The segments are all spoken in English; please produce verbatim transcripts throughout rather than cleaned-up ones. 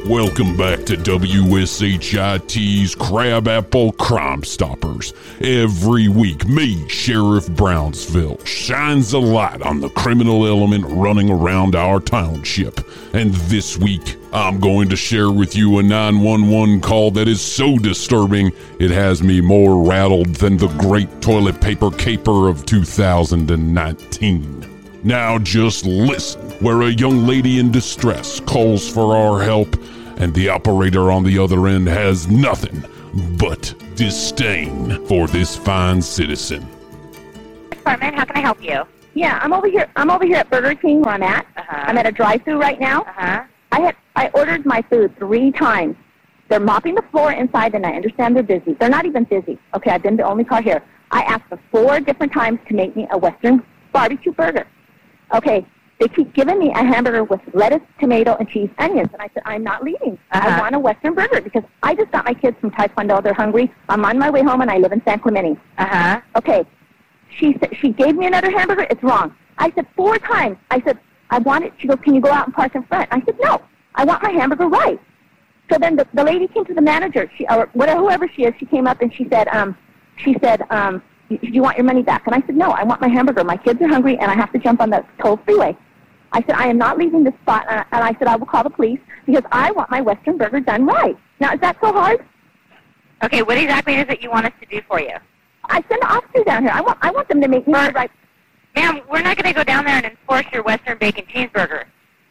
Welcome back to W S H I T's Crabapple Crime Stoppers. Every week, me, Sheriff Brownsville, shines a light on the criminal element running around our township. And this week, I'm going to share with you a nine one one call that is so disturbing, it has me more rattled than the great toilet paper caper of two thousand nineteen. Now just listen, where a young lady in distress calls for our help, and the operator on the other end has nothing but disdain for this fine citizen. Department, how can I help you? Yeah, I'm over here. I'm over here at Burger King where I'm at. Uh-huh. I'm at a drive-thru right now. Uh-huh. I had I ordered my food three times. They're mopping the floor inside, and I understand they're busy. They're not even busy. Okay, I've been the only car here. I asked them four different times to make me a Western barbecue burger. Okay, they keep giving me a hamburger with lettuce, tomato, and cheese, onions. And I said, I'm not leaving. Uh-huh. I want a Western burger because I just got my kids from Taekwondo. They're hungry. I'm on my way home, and I live in San Clemente. Uh-huh. Okay, she said she gave me another hamburger. It's wrong. I said four times. I said, I want it. She goes, can you go out and park in front? I said, no. I want my hamburger right. So then the, the lady came to the manager, she or whatever, whoever she is. She came up and she said, um, she said, um, do you want your money back? And I said, no, I want my hamburger. My kids are hungry, and I have to jump on the toll freeway. I said, I am not leaving this spot, and I said, I will call the police because I want my Western burger done right. Now, is that so hard? Okay, what exactly is it you want us to do for you? I send the officers down here. I want I want them to make me For, right. Ma'am, we're not going to go down there and enforce your Western bacon cheeseburger.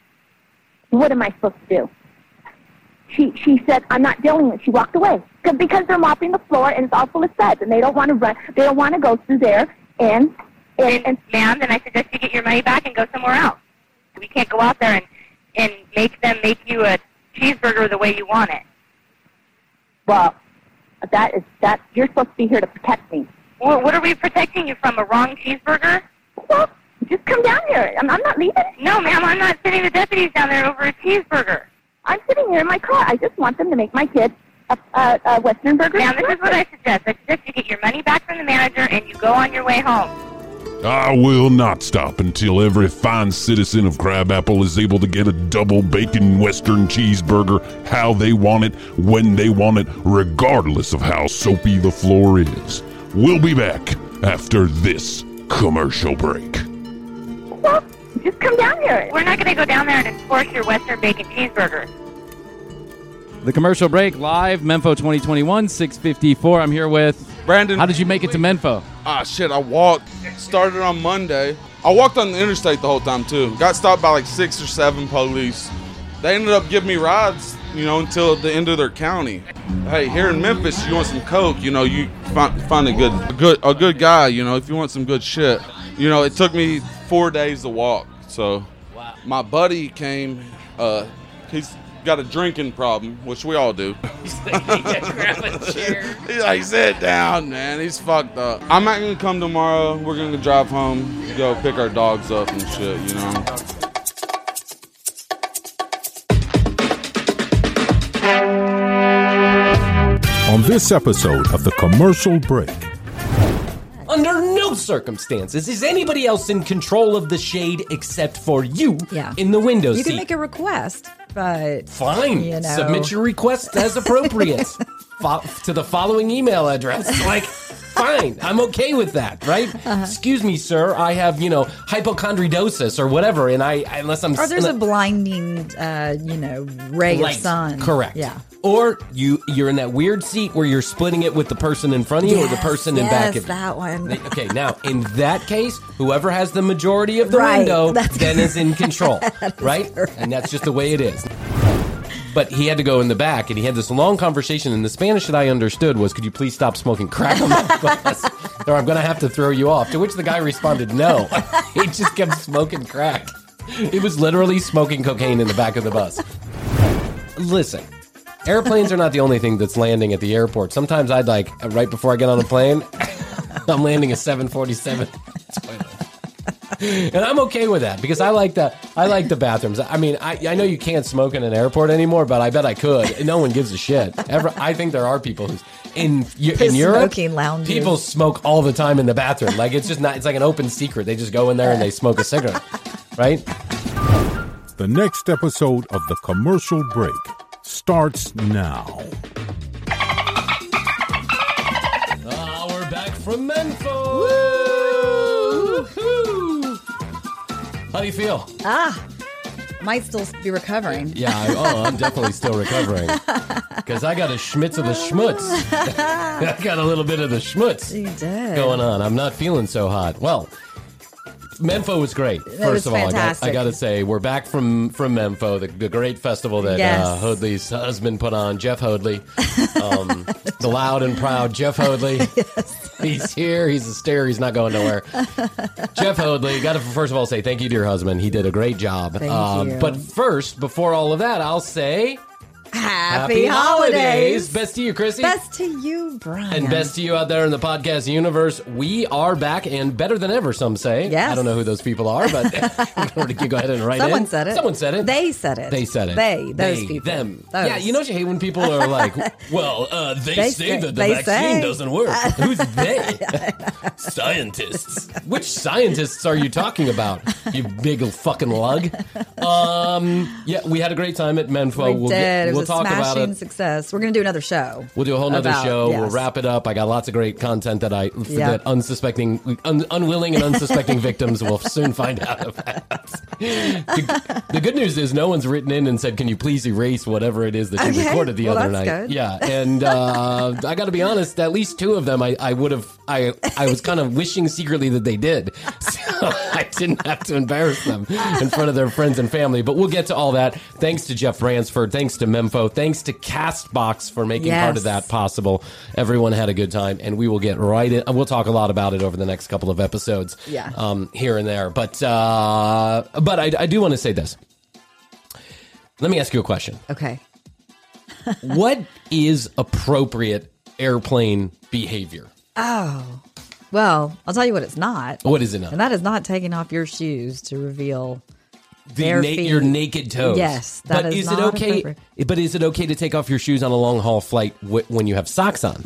What am I supposed to do? She she said, I'm not dealing with it. She walked away. Cause, because they're mopping the floor, and it's all full of suds, and they don't want to run. They don't want to go through there. And, and, And, and ma'am, then I suggest you get your money back and go somewhere else. We can't go out there and, and make them make you a cheeseburger the way you want it. well, that is, that, you're supposed to be here to protect me. Well, what are we protecting you from, a wrong cheeseburger? Well, just come down here. I'm, I'm not leaving. No, ma'am, I'm not sending the deputies down there over a cheeseburger. I'm sitting here in my car. I just want them to make my kid a, a, a Western burger. Ma'am, this is what I suggest. I suggest you get your money back from the manager and you go on your way home. I will not stop until every fine citizen of Crabapple is able to get a double bacon Western cheeseburger how they want it, when they want it, regardless of how soapy the floor is. We'll be back after this commercial break. Well, just come down here. We're not going to go down there and enforce your Western bacon cheeseburger. The commercial break live, Menfo twenty twenty-one, six fifty-four. I'm here with Brandon. How did you make it to Menfo? Ah, shit, I walked. Started on Monday. I walked on the interstate the whole time, too. Got stopped by like six or seven police. They ended up giving me rides, you know, until the end of their county. Hey, here in Memphis, you want some coke, you know, you find, find a good, a good, a good guy, you know, if you want some good shit. You know, it took me four days to walk, so. Wow. My buddy came, uh, he's got a drinking problem, which we all do. He's like, yeah, grab a chair. He's like, sit down, man. He's fucked up. I'm not going to come tomorrow. We're going to drive home, go pick our dogs up and shit, you know. On this episode of The Commercial Break. Under no circumstances is anybody else in control of the shade except for you Yeah. in the window You seat. can make a request, but Fine. you know. Submit your request as appropriate Fo- to the following email address. Like, fine. I'm okay with that, right? Uh-huh. Excuse me, sir. I have, you know, hypochondridosis or whatever, and I, unless I'm... Or there's a un- blinding, uh, you know, ray light. of sun. Correct. Yeah. Or you, you're in that weird seat where you're splitting it with the person in front of you or the person in yes, back of you. that one. Okay, now, in that case, whoever has the majority of the Right, window that's then is in control, That is right? correct. And that's just the way it is. But he had to go in the back, and he had this long conversation, and the Spanish that I understood was, could you please stop smoking crack on my bus, or I'm going to have to throw you off, to which the guy responded, no. He just kept smoking crack. He was literally smoking cocaine in the back of the bus. Listen. Airplanes are not the only thing that's landing at the airport. Sometimes I'd like, right before I get on a plane, I'm landing a seven forty-seven toilet. And I'm okay with that because I like the I like the bathrooms. I mean, I, I know you can't smoke in an airport anymore, but I bet I could. No one gives a shit. Ever, I think there are people who's in in Europe. Smoking lounges. People smoke all the time in the bathroom. Like it's just not. It's like an open secret. They just go in there and they smoke a cigarette, right? The next episode of The Commercial Break starts now. Ah, we're back from Menfo. Woo! How do you feel? Ah, might still be recovering. Yeah, I, oh, I'm definitely still recovering. Because I got a schmitz of the schmutz. I got a little bit of the schmutz You did. going on. I'm not feeling so hot. Well, Menfo was great. First was of all, I got, fantastic. I got to say, we're back from, from Menfo, the, the great festival that Yes. uh, Hoadley's husband put on, Jeff Hoadley. Um, the loud and proud Jeff Hoadley. Yes. He's here. He's a stare. He's not going nowhere. Jeff Hoadley, got to first of all say thank you to your husband. He did a great job. Thank you. But first, before all of that, I'll say... Happy, holidays. Best to you, Chrissy. Best to you, Brian. And best to you out there in the podcast universe. We are back and better than ever, some say. Yes. I don't know who those people are, but you go ahead and write Someone in. said it. Someone said it. They said it. They said it. They, those They, people. Them. Those. Yeah, you know what you hate when people are like, well, uh, they, They say say- that the they vaccine say. doesn't work. Who's they? Scientists. Which scientists are you talking about, you big fucking lug? Um, yeah, we had a great time at Menfo. We we'll did. Get, it was we'll a talk about smashing it. success. We're going to do another show. We'll do a whole nother about- show. yes. We'll wrap it up. I got lots of great content that I Yeah. that unsuspecting, un, unwilling and unsuspecting victims will soon find out about. the, the good news is no one's written in and said, "Can you please erase whatever it is that you Okay. recorded the Well, other that's night?" good. Yeah, and uh, I got to be honest. At least two of them, I, I would have. I I was kind of wishing secretly that they did, so I didn't have to embarrass them in front of their friends and family. But we'll get to all that. Thanks to Jeff Bransford. Thanks to Menfo. Thanks to Castbox for making Yes. part of that possible. Everyone had a good time, and we will get right in. We'll talk a lot about it over the next couple of episodes, Yeah. um, here and there. But uh, but I, I do want to say this. Let me ask you a question. Okay. What is appropriate airplane behavior? Oh. Well, I'll tell you what it's not. What is it not? And that is not taking off your shoes to reveal The bare na- feet. your naked toes. Yes, that but is is it not okay? appropriate. But is it okay to take off your shoes on a long haul flight w- when you have socks on?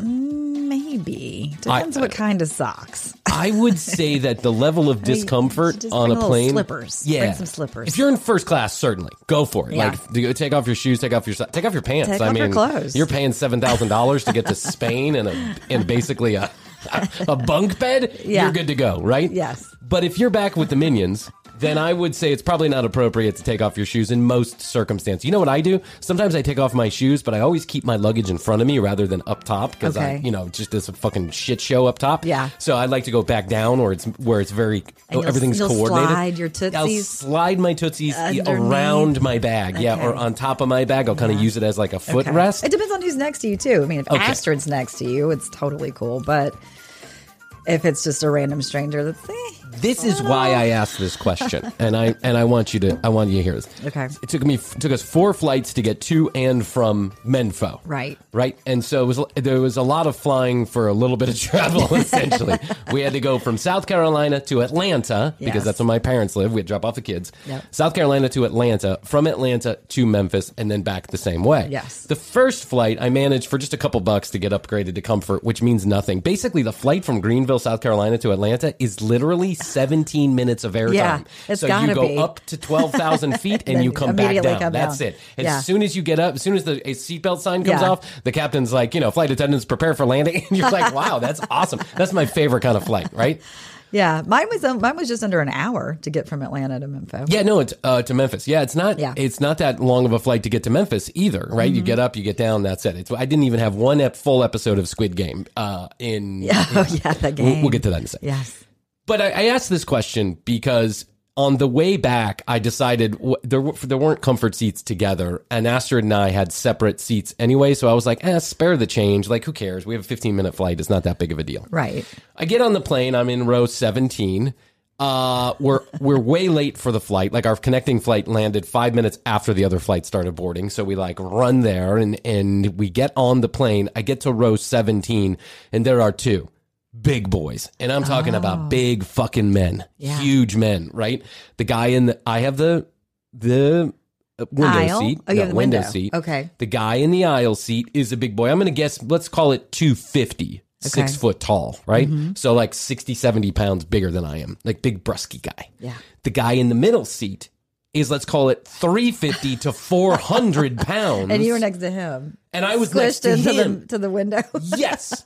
Maybe. Depends I- what kind of socks. I would say that the level of mean, discomfort just on bring a little plane, slippers. yeah, Bring some slippers. If you're in first class, certainly go for it. Yeah. Like, do you take off your shoes, take off your so- take off your pants. Take I off mean, your clothes. You're paying seven thousand dollars to get to Spain and a and basically a a bunk bed. Yeah. You're good to go, right? Yes. But if you're back with the minions, then I would say it's probably not appropriate to take off your shoes in most circumstances. You know what I do? Sometimes I take off my shoes, but I always keep my luggage in front of me rather than up top because I, Okay. you know, just this fucking shit show up top. Yeah. So I like to go back down where it's where it's very And you'll- everything's you'll coordinated. slide your I'll tootsies slide my tootsies underneath? around my bag, yeah, Okay. or on top of my bag. I'll kind of Yeah. use it as like a Okay. footrest. It depends on who's next to you, too. I mean, if Okay. Astrid's next to you, it's totally cool. But if it's just a random stranger, that's eh. This is why I asked this question, and I and I want you to I want you to hear this. Okay. It took me it took us four flights to get to and from Menfo. Right. Right, and so it was there was a lot of flying for a little bit of travel. Essentially, we had to go from South Carolina to Atlanta because Yes. that's where my parents live. We had to drop off the kids. Yep. South Carolina to Atlanta, from Atlanta to Memphis, and then back the same way. Yes. The first flight I managed for just a couple bucks to get upgraded to comfort, which means nothing. Basically, the flight from Greenville, South Carolina to Atlanta is literally seventeen minutes of airtime. Yeah, it's so gotta you go be. up to twelve thousand feet and Then you come back immediately down. come That's down. it. As Yeah. soon as you get up, as soon as the a seatbelt sign comes Yeah. off, the captain's like, you know, flight attendants prepare for landing. And you're like, wow, that's awesome. That's my favorite kind of flight, right? Yeah, mine was um, mine was just under an hour to get from Atlanta to Memphis. Yeah, no, it's uh, to Memphis. Yeah, it's not. Yeah. It's not that long of a flight to get to Memphis either, right? You get up, you get down. That's it. It's, I didn't even have one ep- full episode of Squid Game. Uh, in Yeah, oh, yeah, the game. We'll, we'll get to that in a second. Yes. But I, I asked this question because on the way back, I decided w- there w- there weren't comfort seats together, and Astrid and I had separate seats anyway. So I was like, eh, spare the change. Like, who cares? We have a fifteen minute flight. It's not that big of a deal. Right. I get on the plane. I'm in row seventeen. Uh, we're we're way late for the flight. Like our connecting flight landed five minutes after the other flight started boarding. So we like run there and and we get on the plane. I get to row seventeen, and there are two big boys, and I'm talking about big fucking men, Yeah. huge men. Right? The guy in the I have the the window Aisle? seat. Oh, you no, have the window window. seat. Okay. The guy in the aisle seat is a big boy. I'm going to guess. Let's call it two fifty. Six Okay. foot tall, right? So like sixty, seventy pounds bigger than I am, like big brusky guy. Yeah. The guy in the middle seat is, let's call it three fifty to four hundred pounds. And you were next to him. And I was Squished next to into him. the to the window. Yes.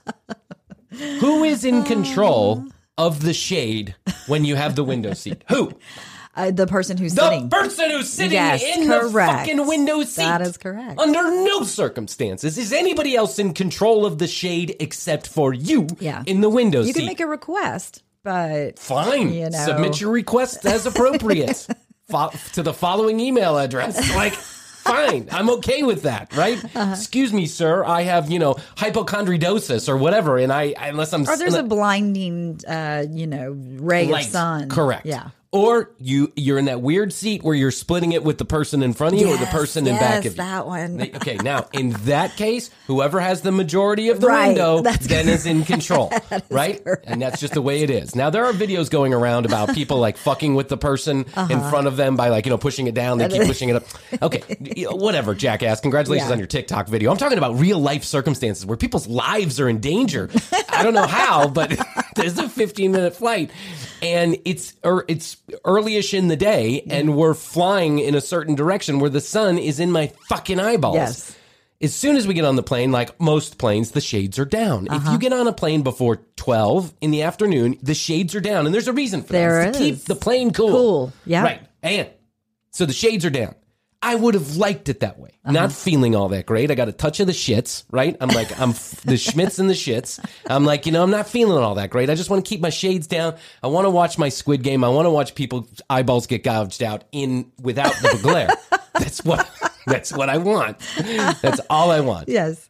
Who is in control of the shade when you have the window seat? Who? Uh, the person who's The sitting. person who's sitting Yes, in the correct. fucking window seat. That is correct. Under no circumstances is anybody else in control of the shade except for you Yeah. in the window You seat. can make a request, but Fine. you know. Submit your request as appropriate Fo- to the following email address. Like, fine. I'm okay with that, right? Uh-huh. Excuse me, sir. I have, you know, hypochondridosis or whatever, and I, unless I'm... Or there's a blinding, uh, you know, ray Light. of sun. Correct. Yeah. Or you, you're in that weird seat where you're splitting it with the person in front of you or the Yes, person in yes, back of you. that one. Okay, now, in that case, whoever has the majority of the Right, window that's then is in control, right? correct. And that's just the way it is. Now, there are videos going around about people, like, fucking with the person Uh-huh. in front of them by, like, you know, pushing it down. They keep pushing it up. Okay, you know, whatever, jackass. Congratulations Yeah. on your TikTok video. I'm talking about real-life circumstances where people's lives are in danger. I don't know how, but there's a fifteen-minute flight, and it's or it's early-ish in the day, and we're flying in a certain direction where the sun is in my fucking eyeballs. Yes. As soon as we get on the plane, like most planes, the shades are down. If you get on a plane before twelve in the afternoon, the shades are down, and there's a reason for There that. It's to is. keep the plane cool. Cool, yeah. Right. And so the shades are down. I would have liked it that way. Not feeling all that great. I got a touch of the shits, right? I'm like, I'm f- the schmitz and the shits. I'm like, you know, I'm not feeling all that great. I just want to keep my shades down. I want to watch my Squid Game. I want to watch people's eyeballs get gouged out in without the glare. That's what, that's what I want. That's all I want. Yes.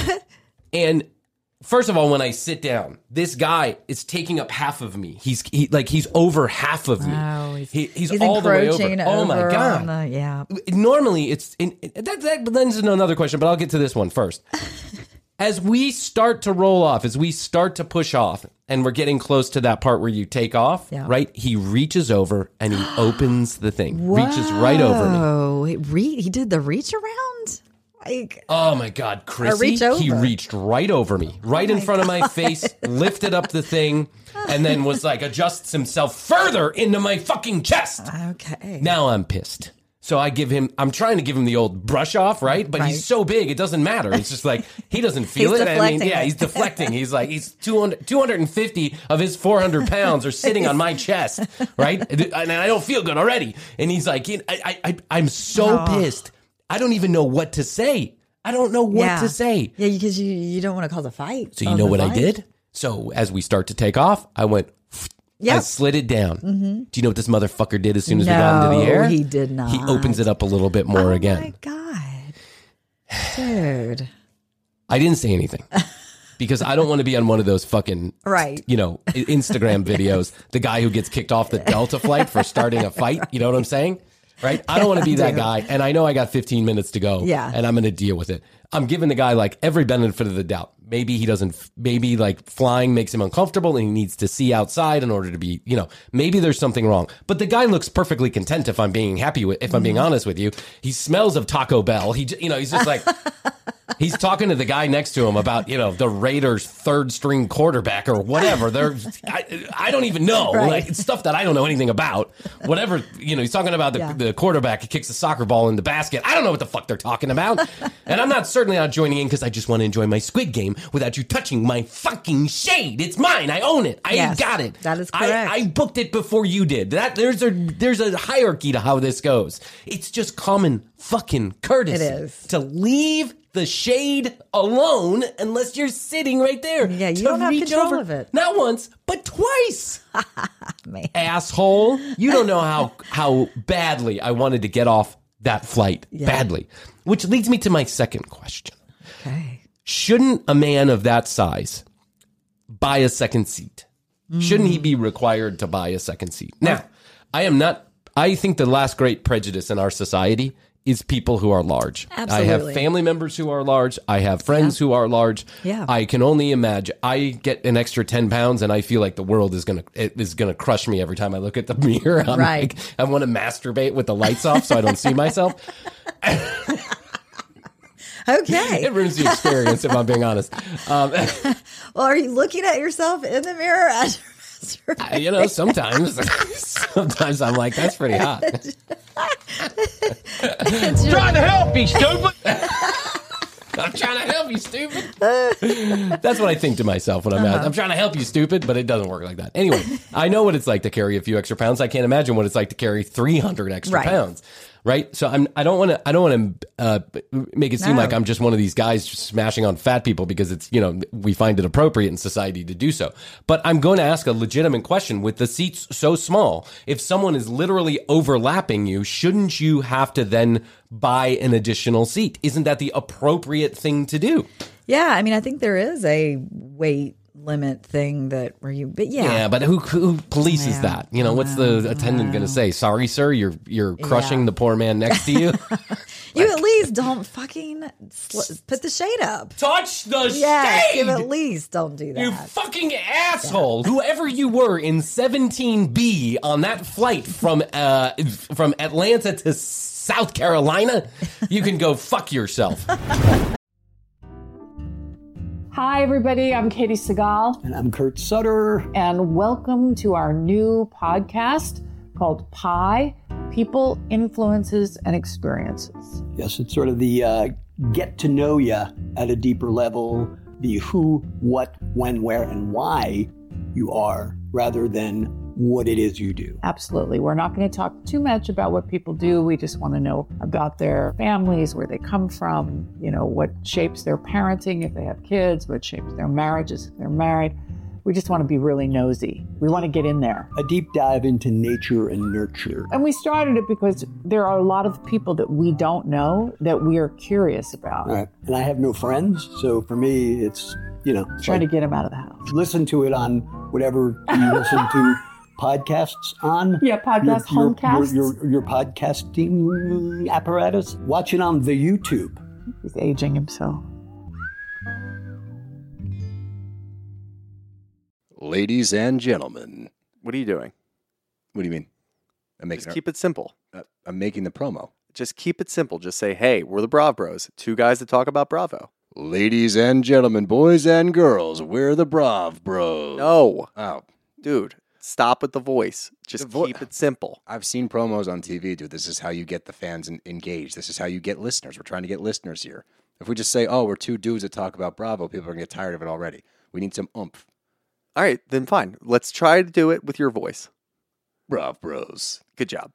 And first of all, when I sit down, this guy is taking up half of me. He's he, like he's over half of me. Wow, he's- He- he's, He's all the way over. encroaching Oh my over god! on the- yeah. Normally, it's in, that that lends into another question, but I'll get to this one first. As we start to roll off, as we start to push off, and we're getting close to that part where you take off, Yeah. right? He reaches over and he opens the thing, reaches right over me. Oh, he, re- he did the reach around? Like, Oh my God, Chrissy! reach He over. reached right over me, right in front of my face, lifted up the thing, and then was like adjusts himself further into my fucking chest. okay. Now I'm pissed. So I give him, I'm trying to give him the old brush off, right? But Right. he's so big, it doesn't matter. It's just like, he doesn't feel He's it. I mean, deflecting yeah, it. he's deflecting. He's like, he's two hundred, two hundred fifty of his four hundred pounds are sitting on my chest, right? And I don't feel good already. And he's like, I, I, I, I'm so Oh. pissed. I don't even know what to say. I don't know what yeah. to say. Yeah, because you, you don't want to cause a fight. So you on know the what I flight. did? So as we start to take off, I went, I Yep. slid it down. Mm-hmm. Do you know what this motherfucker did as soon as we got into the No, air? he did not. He opens it up a little bit more Oh again. my God. Dude. I didn't say anything because I don't want to be on one of those fucking, Right. you know, I- Instagram videos. The guy who gets kicked off the Delta flight for starting a fight. You know what I'm saying? Right? I don't want to be that Dude. guy. And I know I got fifteen minutes to go. Yeah. And I'm going to deal with it. I'm giving the guy like every benefit of the doubt. Maybe he doesn't, maybe like flying makes him uncomfortable and he needs to see outside in order to be, you know, maybe there's something wrong. But the guy looks perfectly content if I'm being happy with, if I'm being honest with you. He smells of Taco Bell. He, j- you know, he's just like, he's talking to the guy next to him about, you know, the Raiders' third string quarterback or whatever. They're, I, I don't even know. Right. Like, it's stuff that I don't know anything about. Whatever, you know, he's talking about the, Yeah. the quarterback who kicks the soccer ball in the basket. I don't know what the fuck they're talking about. And I'm not certainly not joining in because I just want to enjoy my Squid Game without you touching my fucking shade. It's mine. I own it. I Yes, got it. that is I- correct. I booked it before you did. That there's a there's a hierarchy to how this goes. It's just common fucking courtesy It is. to leave the shade alone unless you're sitting right there. Yeah, you to don't have reach control over. of it. Not once, but twice. Man. Asshole. You don't know how how badly I wanted to get off that flight. Yeah. Badly. Which leads me to my second question. Okay. Shouldn't a man of that size buy a second seat? Shouldn't he be required to buy a second seat? Now, I am not, I think the last great prejudice in our society is people who are large. I have Absolutely. family members who are large. I have friends who are large. Yeah. I can only imagine. I get an extra ten pounds and I feel like the world is going to, it is going to crush me every time I look at the mirror. I'm Right. like, I want to masturbate with the lights off so I don't see myself. Okay. It ruins the experience if I'm being honest. Um, Well, are you looking at yourself in the mirror as you're masturbating? you know, sometimes, sometimes I'm like, that's pretty hot. It's your- Trying to help you, stupid. I'm trying to help you, stupid. That's what I think to myself when I'm Uh-huh. out. I'm trying to help you, stupid, but it doesn't work like that. Anyway, I know what it's like to carry a few extra pounds. I can't imagine what it's like to carry three hundred extra Right. pounds. Right, so I'm. I don't want to. I don't want to uh, make it seem No. like I'm just one of these guys just smashing on fat people because it's you know we find it appropriate in society to do so. But I'm going to ask a legitimate question. With the seats so small, if someone is literally overlapping you, shouldn't you have to then buy an additional seat? Isn't that the appropriate thing to do? Yeah, I mean, I think there is a weight limit thing that where you, but yeah, Yeah, but who who polices Yeah. that? You know, what's the attendant going to say? Sorry, sir, you're you're crushing Yeah. the poor man next to you. you at least don't fucking sl- put the shade up. Touch the Yeah, shade. give at least don't do that. You fucking asshole! Whoever you were in seventeen B on that flight from uh from Atlanta to South Carolina, you can go fuck yourself. Hi, everybody. I'm Katie Segal. And I'm Kurt Sutter. And welcome to our new podcast called Pi People, Influences, and Experiences. Yes, it's sort of the uh, get to know you at a deeper level, the who, what, when, where, and why you are, rather than what it is you do. Absolutely. We're not going to talk too much about what people do. We just want to know about their families, where they come from, you know, what shapes their parenting if they have kids, what shapes their marriages if they're married. We just want to be really nosy. We want to get in there. A deep dive into nature and nurture. And we started it because there are a lot of people that we don't know that we are curious about. Right. And I have no friends, so for me, it's, you know. Trying like, to get them out of the house. Listen to it on whatever you listen to podcasts on. Yeah, podcast, your, your, homecasts. Your, your, your podcasting apparatus. Watch it on the YouTube. He's aging himself. Ladies and gentlemen. What are you doing? What do you mean? I'm making Just keep it simple. Uh, I'm making the promo. Just keep it simple. Just say, hey, we're the Brav Bros. Two guys that talk about Bravo. Ladies and gentlemen, boys and girls, we're the Brav Bros. No. Oh. Dude, stop with the voice. Just The vo- keep it simple. I've seen promos on T V, dude. This is how you get the fans en- engaged. This is how you get listeners. We're trying to get listeners here. If we just say, oh, we're two dudes that talk about Bravo, people are going to get tired of it already. We need some oomph. All right, then fine. Let's try to do it with your voice. Brav Bros. Good job.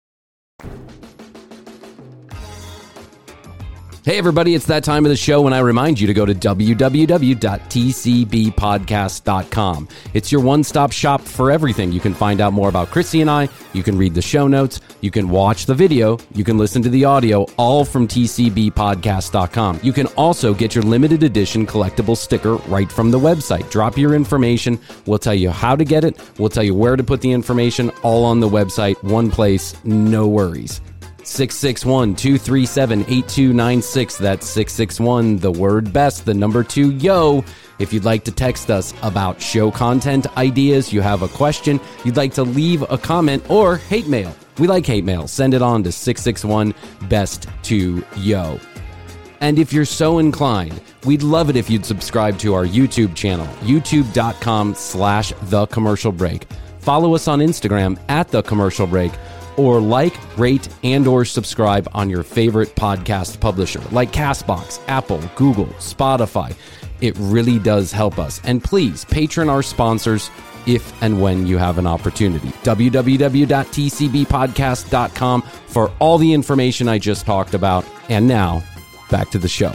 Hey, everybody, it's that time of the show when I remind you to go to w w w dot t c b podcast dot com. It's your one-stop shop for everything. You can find out more about Chrissy and I. You can read the show notes. You can watch the video. You can listen to the audio, all from t c b podcast dot com. You can also get your limited edition collectible sticker right from the website. Drop your information. We'll tell you how to get it. We'll tell you where to put the information, all on the website. One place, no worries. six six one, two three seven, eight two nine six. That's six six one, the word best, the number two, yo. If you'd like to text us about show content ideas, you have a question, you'd like to leave a comment, or hate mail. We like hate mail. Send it on to six six one, best two, yo. And if you're so inclined, we'd love it if you'd subscribe to our YouTube channel, youtube.com slash the commercial break. Follow us on Instagram at the commercial break, or like, rate, and or subscribe on your favorite podcast publisher like Castbox, Apple, Google, Spotify. It really does help us. And please, patron our sponsors if and when you have an opportunity. w w w dot t c b podcast dot com for all the information I just talked about. And now, back to the show.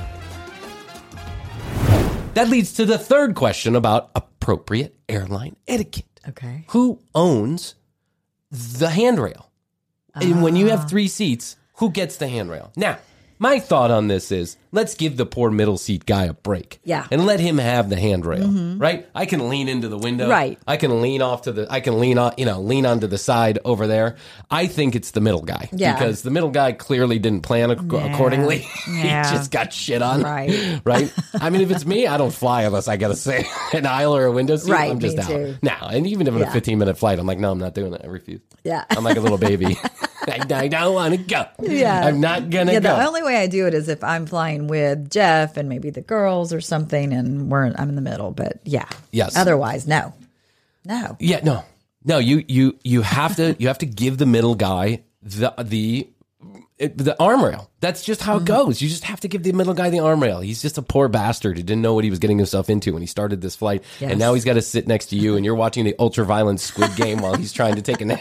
That leads to the third question about appropriate airline etiquette. Okay. Who owns the handrail? And when you have three seats, who gets the handrail? Now, my thought on this is, let's give the poor middle seat guy a break. Yeah. And let him have the handrail, Mhm. right? I can lean into the window. Right. I can lean off to the, I can lean on, you know, lean onto the side over there. I think it's the middle guy. Yeah. Because the middle guy clearly didn't plan ac- Yeah. accordingly. Yeah. He just got shit on. Right. Right? I mean, if it's me, I don't fly unless I got to say an aisle or a window seat. Right, I'm just me out. too. Now, and even if it's Yeah. a fifteen minute flight, I'm like, no, I'm not doing it. I refuse. Yeah. I'm like a little baby. I, I don't want to go. Yeah. I'm not going to Yeah, go. the only way I do it is if I'm flying with Jeff and maybe the girls or something, and we're I'm in the middle. But yeah, Yes. Otherwise, no, no. Yeah, no, no. You you you have to you have to give the middle guy the the it, the arm rail. That's just how it goes. You just have to give the middle guy the arm rail. He's just a poor bastard who didn't know what he was getting himself into when he started this flight. Yes. And now he's got to sit next to you and you're watching the ultra-violent Squid Game while he's trying to take a nap.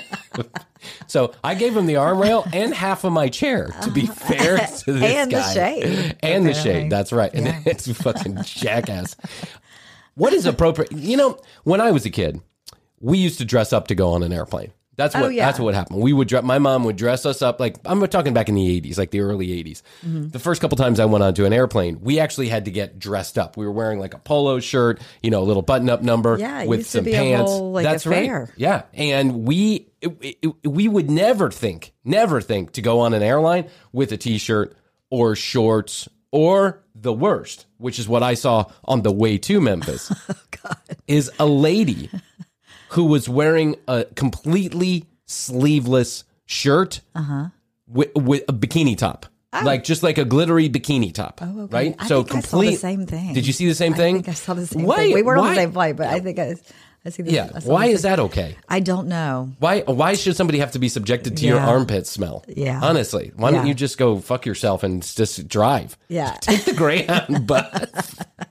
So I gave him the arm rail and half of my chair, to be fair to this and guy. the shade. And apparently. the shade. That's right. And Yeah. it's a fucking jackass. What is appropriate? You know, when I was a kid, we used to dress up to go on an airplane. That's what Oh, yeah. that's what happened. We would dre- my mom would dress us up like I'm talking back in the eighties, like the early eighties. Mm-hmm. The first couple times I went onto an airplane, we actually had to get dressed up. We were wearing like a polo shirt, you know, a little button-up number Yeah, it with used to some be a pants. whole, like, That's affair. right. Yeah, and we it, it, we would never think, never think to go on an airline with a t-shirt or shorts or the worst, which is what I saw on the way to Memphis, Oh, is a lady who was wearing a completely sleeveless shirt Uh-huh. with, with a bikini top. Like just like a glittery bikini top, Oh, okay. right? I so think I saw complete. the same thing. Did you see the same thing? I think I saw the same Why- thing. We weren't on why- the same flight, but I think I, I see the Yeah. I saw Why the is same- that okay? I don't know. Why why should somebody have to be subjected to your Yeah. armpit smell? Yeah. Honestly, why don't Yeah. you just go fuck yourself and just drive? Yeah. Take the Greyhound bus.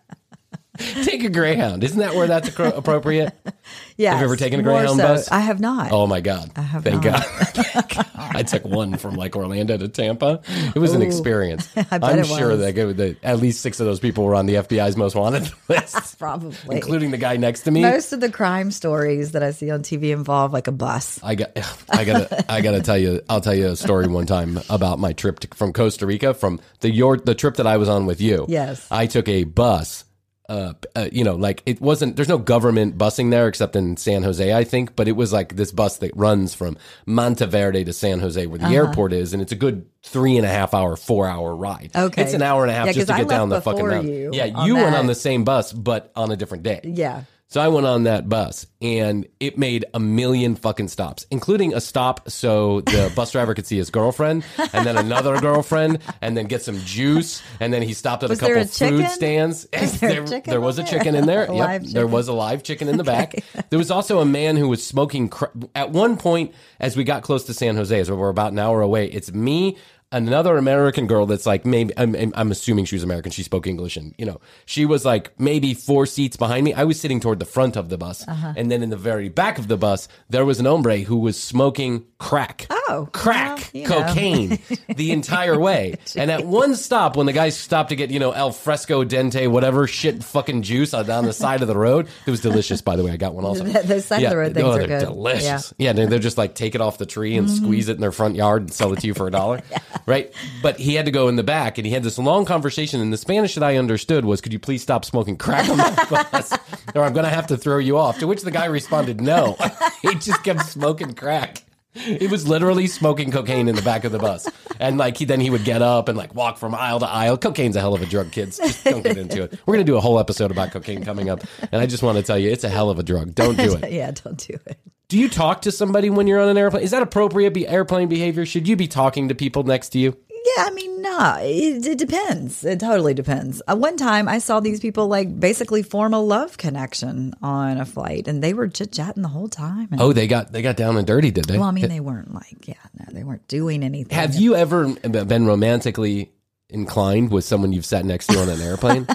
Take a Greyhound. Isn't that where that's accro- appropriate? Yeah. Have you ever taken a more Greyhound so. bus? I have not. Oh my God. I have Thank not. God. I took one from like Orlando to Tampa. It was an Ooh. experience. I bet I'm it sure was. that, it- that at least six of those people were on the F B I's most wanted list, Probably. including the guy next to me. Most of the crime stories that I see on T V involve like a bus. I got, I gotta, I gotta tell you. I'll tell you a story one time about my trip to, from Costa Rica, from the your the trip that I was on with you. Yes. I took a bus. Uh, uh, you know, like it wasn't. There's no government busing there except in San Jose, I think. But it was like this bus that runs from Monteverde to San Jose, where the Uh-huh. airport is, and it's a good three and a half hour, four hour ride. Okay. it's an hour and a half Yeah, just to 'cause I get down the left fucking before mountain. you Yeah, on you went that. on the same bus, but on a different day. Yeah. So I went on that bus and it made a million fucking stops, including a stop so the bus driver could see his girlfriend and then another girlfriend and then get some juice. And then he stopped at Was a couple there a food chicken? stands. Was there a there chicken there on was a there? chicken in there. A Yep. live There chicken? was a live chicken in the back. There was also a man who was smoking. Cra- at one point, as we got close to San Jose, as we were about an hour away, it's me, another American girl that's like maybe I'm, I'm assuming she was American. She spoke English, and you know she was like maybe four seats behind me. I was sitting toward the front of the bus, Uh-huh. and then in the very back of the bus there was an hombre who was smoking crack. Oh, crack, well, you know. cocaine the entire way. And at one stop, when the guy stopped to get you know al fresco dente whatever shit fucking juice on down the side of the road, it was delicious. By the way, I got one also. Those side of the road things oh, are they're good. delicious. Yeah, they're, they're just like take it off the tree and Mhm. squeeze it in their front yard and sell it to you for a dollar, right? But he had to go in the back, and he had this long conversation. And the Spanish that I understood was, "Could you please stop smoking crack on my bus, or I'm going to have to throw you off." To which the guy responded, "No." He just kept smoking crack. He was literally smoking cocaine in the back of the bus. And like he then he would get up and like walk from aisle to aisle. Cocaine's a hell of a drug, kids. Just don't get into it. We're going to do a whole episode about cocaine coming up. And I just want to tell you, it's a hell of a drug. Don't do it. Yeah, don't do it. Do you talk to somebody when you're on an airplane? Is that appropriate be airplane behavior? Should you be talking to people next to you? Yeah, I mean, no, it, it depends. It totally depends. Uh, one time I saw these people like basically form a love connection on a flight, and they were chit chatting the whole time. And, Oh, they got they got down and dirty, did they? well, I mean, they weren't like, yeah, no, they weren't doing anything. Have you ever been romantically inclined with someone you've sat next to on an airplane?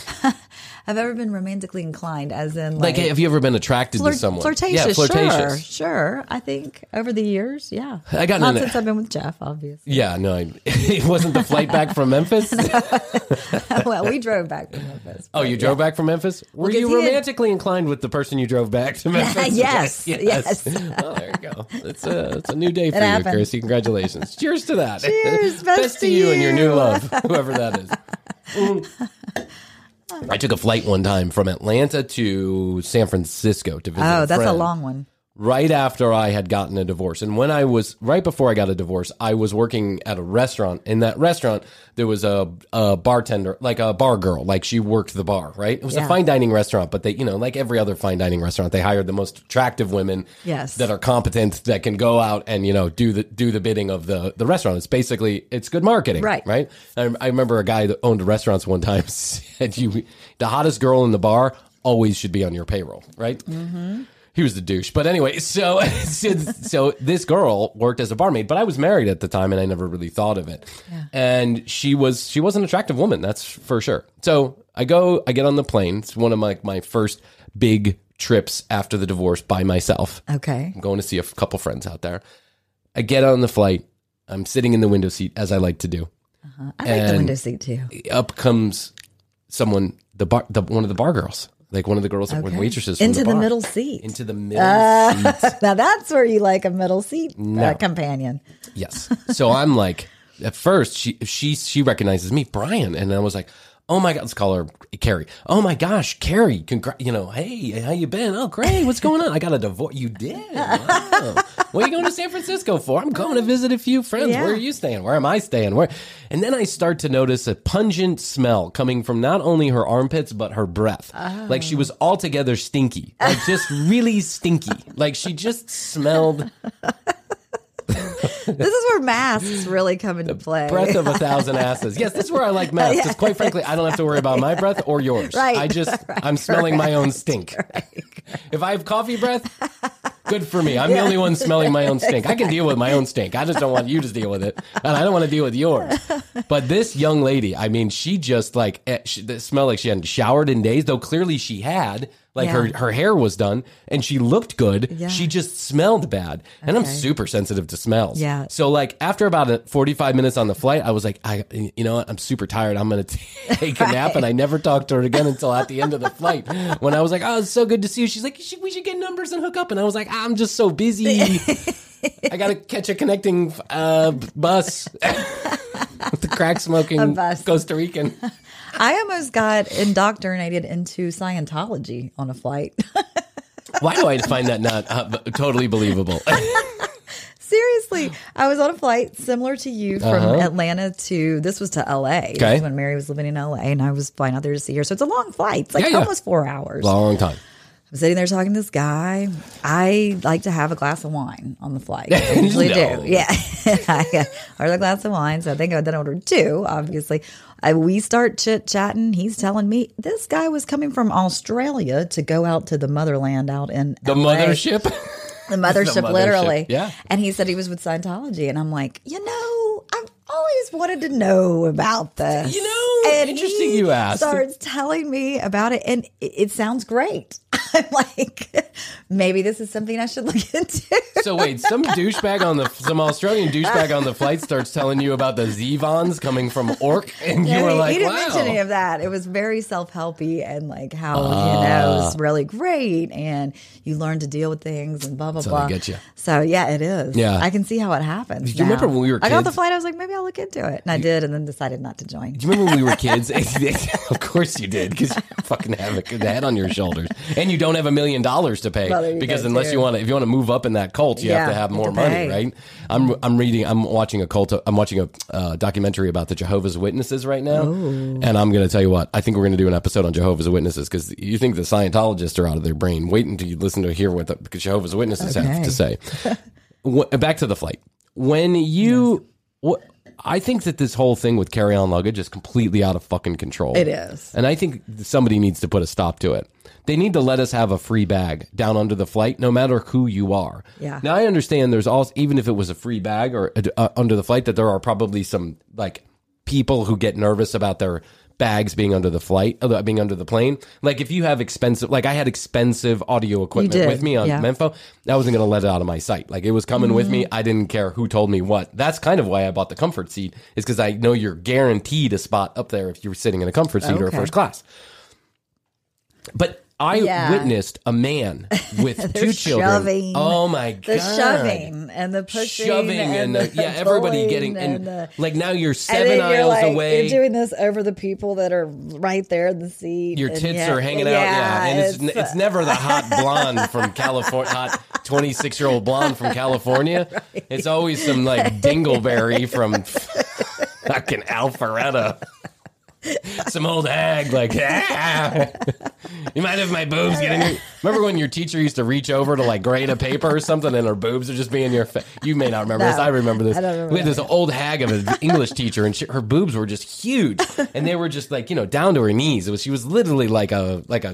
Have ever been romantically inclined, as in Like, like, have you ever been attracted flirt- to someone? flirtatious? Yeah, flirtatious. Sure, sure. I think over the years, yeah. I got not in a- since I've been with Jeff, obviously. Yeah, no, I, it wasn't the flight back from Memphis. Well, we drove back from Memphis. Oh, you drove back from Memphis? Were Well, 'cause you he didn't- romantically inclined with the person you drove back to Memphis? Yes, yes. Well, there you go. It's a, it's a new day for It you, happened. Chrissy. Congratulations. Cheers to that. Cheers. Best, to you and your new love, whoever that is. Mm. I took a flight one time from Atlanta to San Francisco to visit Oh, a that's a friend. long one. Right after I had gotten a divorce. And when I was, right before I got a divorce, I was working at a restaurant. In that restaurant, there was a, a bartender, like a bar girl, like she worked the bar, right? It was Yeah. a fine dining restaurant, but they, you know, like every other fine dining restaurant, they hired the most attractive women Yes. that are competent, that can go out and, you know, do the, do the bidding of the, the restaurant. It's basically, it's good marketing. Right. Right. I, I remember a guy that owned restaurants one time said, you, the hottest girl in the bar always should be on your payroll, right? Mm-hmm. He was the douche. But anyway, so, so so this girl worked as a barmaid, but I was married at the time and I never really thought of it. Yeah. And she was she was an attractive woman, that's for sure. So I go, I get on the plane. It's one of my, my first big trips after the divorce by myself. Okay. I'm going to see a couple friends out there. I get on the flight. I'm sitting in the window seat, as I like to do. Uh-huh. I like the window seat too. Up comes someone, the bar, the, one of the bar girls. Like one of the girls that Okay. were waitresses from Into the the bar. middle seat. Into the middle Uh, seat. now that's where you like a middle seat No. uh, companion. Yes. So I'm like, at first she she she recognizes me, Brian, and I was like, oh my God, let's call her Carrie. Oh my gosh, Carrie, congra- you know, hey, how you been? Oh, great, what's going on? I got a divorce. You did? Wow. What are you going to San Francisco for? I'm going to visit a few friends. Yeah. Where are you staying? Where am I staying? Where? And then I start to notice a pungent smell coming from not only her armpits, but her breath. Oh. Like she was altogether stinky, like just really stinky. Like she just smelled... This is where masks really come into play. Breath of a thousand asses. Yes, this is where I like masks. Because quite frankly, I don't have to worry about my breath or yours. Right. I just, Right. I'm smelling my own Correct. stink. If I have coffee breath, good for me. I'm the only one smelling my own stink. I can deal with my own stink. I just don't want you to deal with it. And I don't want to deal with yours. But this young lady, I mean, she just like, eh, she, it smelled like she hadn't showered in days, though clearly she had. Like Yeah. her, her hair was done and she looked good. Yeah. She just smelled bad. And I'm Okay. super sensitive to smells. Yeah. So like after about a forty-five minutes on the flight, I was like, I, you know what? I'm super tired. I'm going to take a nap. And I never talked to her again until at the end of the flight when I was like, oh, it's so good to see you. She's like, we should get numbers and hook up. And I was like, I'm just so busy. I got to catch a connecting uh, bus with the crack A smoking bus. Costa Rican. I almost got indoctrinated into Scientology on a flight. Why do I find that not uh, totally believable? Seriously, I was on a flight similar to you from Uh-huh. Atlanta to, this was to L A. This Okay. is when Mary was living in L A and I was flying out there to see her. So it's a long flight. It's like Yeah, yeah. almost four hours. Long time. I'm sitting there talking to this guy. I like to have a glass of wine on the flight. I usually No. do. Yeah. I ordered a glass of wine. So I think I then ordered two, obviously. I, we start chit chatting. He's telling me this guy was coming from Australia to go out to the motherland out in The L A. mothership? The mothership, The mothership, literally. yeah. And he said he was with Scientology. And I'm like, you know, I've always wanted to know about this. You know, and interesting he you asked. starts telling me about it. And it, it sounds great. I'm like, maybe this is something I should look into. So wait, some douchebag on the some Australian douchebag on the flight starts telling you about the Zevons coming from Orc, and you No, were he, like, he didn't "Wow." mention any of that. It was very self-helpy and like how, you Ah. know, it's really great and you learn to deal with things and blah, blah, That's how blah. they get you. So yeah, it is. Yeah. I can see how it happens. Do you now. remember when we were I got off the kids? flight, I was like, maybe I'll look into it. And I did, and then decided not to join. Do you remember when we were kids? Of course you did, because you fucking have a the head on your shoulders, and you don't have a million dollars to pay. Well, there you Because go, unless too. you want to, if you want to move up in that cult, you have Yeah, to have you more have to money, pay. right? I'm I'm reading, I'm watching a cult, I'm watching a uh, documentary about the Jehovah's Witnesses right now, and I'm going to tell you what, I think we're going to do an episode on Jehovah's Witnesses because you think the Scientologists are out of their brain. Wait until you listen to hear what the Jehovah's Witnesses have Okay. to say. Wh- Back to the flight. When you, what, I think that this whole thing with carry-on luggage is completely out of fucking control. It is. And I think somebody needs to put a stop to it. They need to let us have a free bag down under the flight, no matter who you are. Yeah. Now, I understand there's also, even if it was a free bag or uh, under the flight, that there are probably some, like, people who get nervous about their bags being under the flight, uh, being under the plane. Like, if you have expensive, like, I had expensive audio equipment did, with me on yeah. Menfo, I wasn't going to let it out of my sight. Like, it was coming with me. I didn't care who told me what. That's kind of why I bought the comfort seat, is because I know you're guaranteed a spot up there if you're sitting in a comfort seat or a Okay. first class. But I Yeah. witnessed a man with They're two children. shoving. Oh my god! The shoving and the pushing shoving and, and, the, the, yeah, everybody pulling getting and, and the, like now you're and seven then you're aisles like, away. You're doing this over the people that are right there in the seat. Your and tits yeah, are hanging out, yeah, and it's it's, it's never the hot blonde from California, hot twenty-six year old blonde from California. Right. It's always some like dingleberry from fucking Alpharetta. Some old hag, like, ah, you mind if my boobs get in your... Remember when your teacher used to reach over to, like, grade a paper or something and her boobs would just be in your face? You may not remember No, this. I remember this. I don't remember we had this that. old hag of an English teacher, and she, her boobs were just huge. And they were just, like, you know, down to her knees. It was She was literally like a, like a,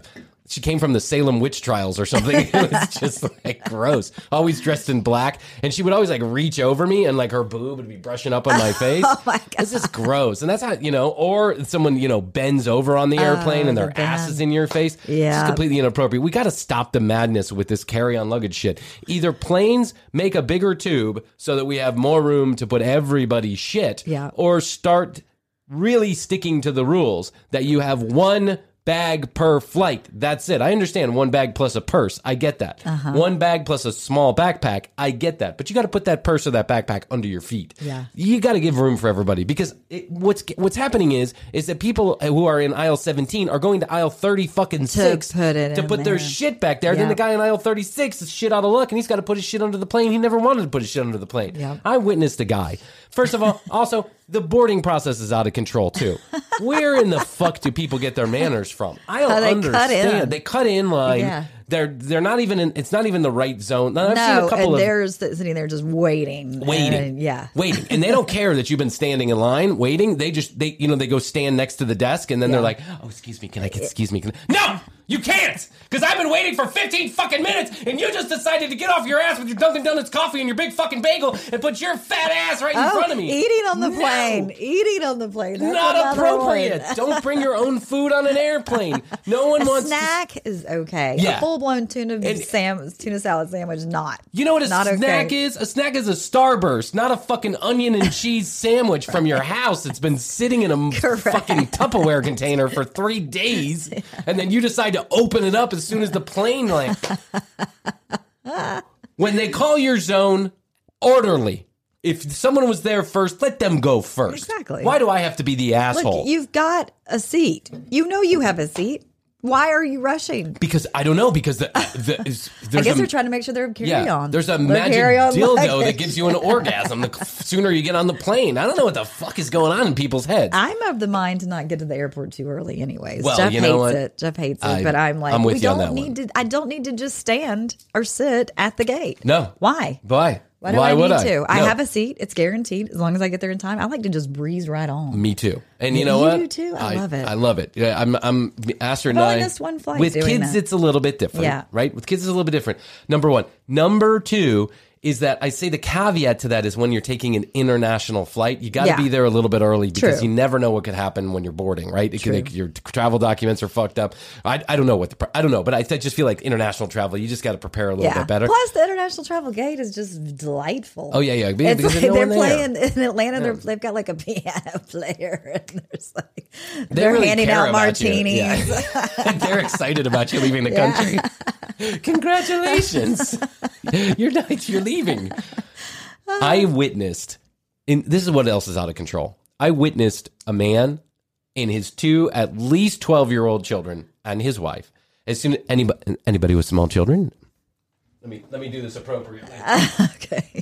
she came from the Salem witch trials or something. It was just like gross. Always dressed in black. And she would always like reach over me and like her boob would be brushing up on my face. Oh my God. This is gross. And that's how, you know, or someone, you know, bends over on the airplane Oh, and their the ass bend. is in your face. Yeah. It's completely inappropriate. We got to stop the madness with this carry-on luggage shit. Either planes make a bigger tube so that we have more room to put everybody's shit, Yeah. or start really sticking to the rules that you have one bag per flight. That's it. I understand one bag plus a purse. I get that. Uh-huh. One bag plus a small backpack. I get that. But you got to put that purse or that backpack under your feet. Yeah. You got to give room for everybody, because it, what's what's happening is is that people who are in aisle seventeen are going to aisle thirty fucking six put it to in put their there. shit back there. Then Yeah. the guy in aisle thirty-six is shit out of luck, and he's got to put his shit under the plane. He never wanted to put his shit under the plane. Yeah. I witnessed a guy. First of all, also, the boarding process is out of control, too. Where in the fuck do people get their manners from? I don't How they cut understand. in. They cut in line. Yeah. They're they're not even in, it's not even the right zone. Now, I've seen No, a couple and of they're st- sitting there just waiting. Waiting. And, yeah. waiting, and they don't care that you've been standing in line waiting. They just they you know they go stand next to the desk, and then Yeah. they're like, "Oh, excuse me, can I get excuse me? Can I? No, you can't, because I've been waiting for fifteen fucking minutes, and you just decided to get off your ass with your Dunkin' Donuts coffee and your big fucking bagel and put your fat ass right in Oh, front of me. eating on the No. plane. Eating on the plane. That's Not another appropriate. one. Don't bring your own food on an airplane. No one A wants to. snack is okay. Yeah. A full blown tuna And- sam tuna salad sandwich not. You know what a Not snack okay. is? A snack is a Starburst, not a fucking onion and cheese sandwich from your house that's been sitting in a Correct. fucking Tupperware container for three days, and then you decide to open it up as soon as the plane lands. When they call your zone, orderly. If someone was there first, let them go first. Exactly. Why do I have to be the asshole? Look, you've got a seat. You know you have a seat. Why are you rushing? because I don't know. Because the, the is, I there's guess a, they're trying to make sure they're carry Yeah, on. there's a They're magic carry-on dildo luggage. that gives you an orgasm the sooner you get on the plane. I don't know what the fuck is going on in people's heads. I'm of the mind to not get to the airport too early anyways. Well, Jeff you know hates what? it. Jeff hates it. I- but I'm like, I'm with we you on don't that need one. to I don't need to just stand or sit at the gate. No. Why? Why? Why do Why I would need I? to? I No. have a seat. It's guaranteed as long as I get there in time. I like to just breeze right on. Me too. And you know You what? do too? I love it. I love it. Yeah, I'm. I'm. Aster and I've only I. missed one flight with doing kids, that. it's a little bit different. Yeah. Right. With kids, it's a little bit different. Number one. Number two is that I say the caveat to that is when you're taking an international flight, you got to Yeah. be there a little bit early because True. you never know what could happen when you're boarding. Right. It could, True. like, your travel documents are fucked up. I, I don't know what the. pr- I don't know, but I, I just feel like international travel, you just got to prepare a little Yeah. bit better. Plus, the international travel gate is just delightful. Oh, yeah, yeah. Yeah, It's because like there's no they're one there. playing in Atlanta. They're, they've got like a piano player, and there's like They they're really handing care out about you. martinis. Yeah. They're excited about you leaving the Yeah. country. Congratulations. You're not, you're leaving. I witnessed, and this is what else is out of control. I witnessed a man and his two at least twelve-year-old children and his wife. As soon as anybody, anybody with small children, let me let me do this appropriately. Okay.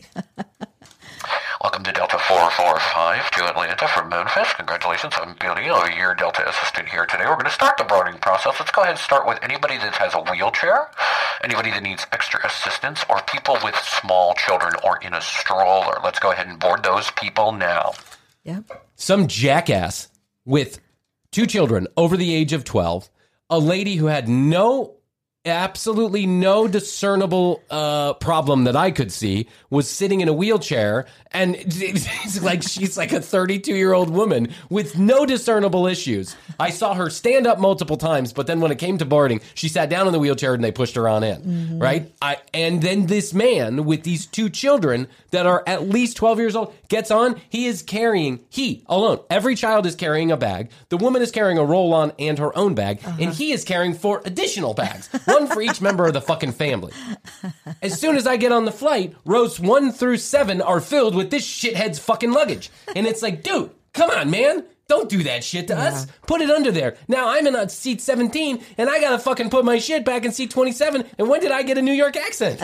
Welcome to Delta four four five to Atlanta from Moonfest. Congratulations on being your Delta assistant here today. We're going to start the boarding process. Let's go ahead and start with anybody that has a wheelchair, anybody that needs extra assistance, or people with small children or in a stroller. Let's go ahead and board those people now. Yep. Some jackass with two children over the age of twelve, a lady who had no, absolutely no discernible uh, problem that I could see, was sitting in a wheelchair, and it's like she's like a thirty-two-year-old woman with no discernible issues. I saw her stand up multiple times, but then when it came to boarding, she sat down in the wheelchair and they pushed her on in, Mm-hmm. right? I and then this man with these two children that are at least twelve years old gets on. He is carrying, he alone, every child is carrying a bag. The woman is carrying a roll-on and her own bag, Uh-huh. and he is carrying four additional bags, one for each member of the fucking family. As soon as I get on the flight, rows one through seven are filled with this shithead's fucking luggage. And it's like, dude, come on, man. Don't do that shit to us. Put it under there. Now I'm in on seat seventeen, and I gotta fucking put my shit back in seat twenty-seven. And when did I get a New York accent?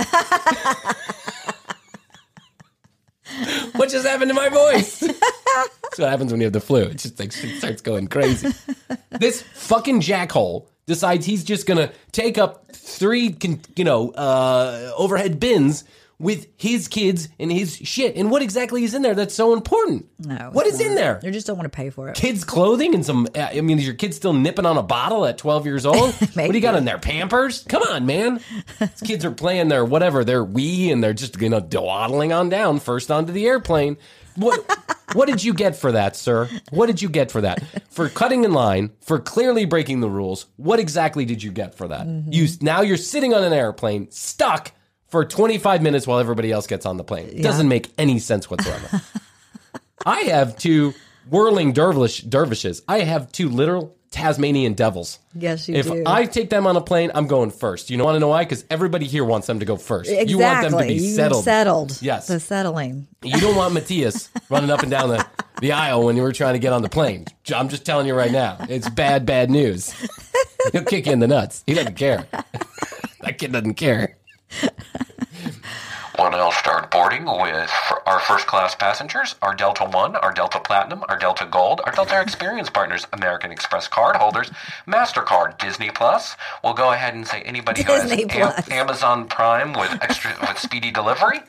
What just happened to my voice? That's what happens when you have the flu. It just like shit starts going crazy. This fucking jackhole decides he's just gonna take up three, con- you know, uh, overhead bins with his kids and his shit. And what exactly is in there that's so important? No. What is in there? You just don't want to pay for it. Kids' clothing and some, I mean, is your kid still nipping on a bottle at twelve years old? What do you got in there? Pampers? Come on, man. These kids are playing their whatever, their Wii, and they're just, you know, dawdling on down, first onto the airplane. What what did you get for that, sir? What did you get for that? For cutting in line, for clearly breaking the rules, what exactly did you get for that? Mm-hmm. You Now you're sitting on an airplane, stuck for twenty-five minutes while everybody else gets on the plane. It yeah. doesn't make any sense whatsoever. I have two whirling dervish, dervishes. I have two literal Tasmanian devils. Yes, you if do. If I take them on a plane, I'm going first. You know, want to know why? Because everybody here wants them to go first. Exactly. You want them to be you settled. Settled. Yes. The settling. You don't want Matthias running up and down the, the aisle when you were trying to get on the plane. I'm just telling you right now. It's bad, bad news. He'll kick you in the nuts. He doesn't care. That kid doesn't care. Want to start boarding with our first-class passengers, our Delta One, our Delta Platinum, our Delta Gold, our Delta Experience partners, American Express card holders, MasterCard, Disney Plus. We'll go ahead and say anybody who has Am- Amazon Prime with extra with speedy delivery.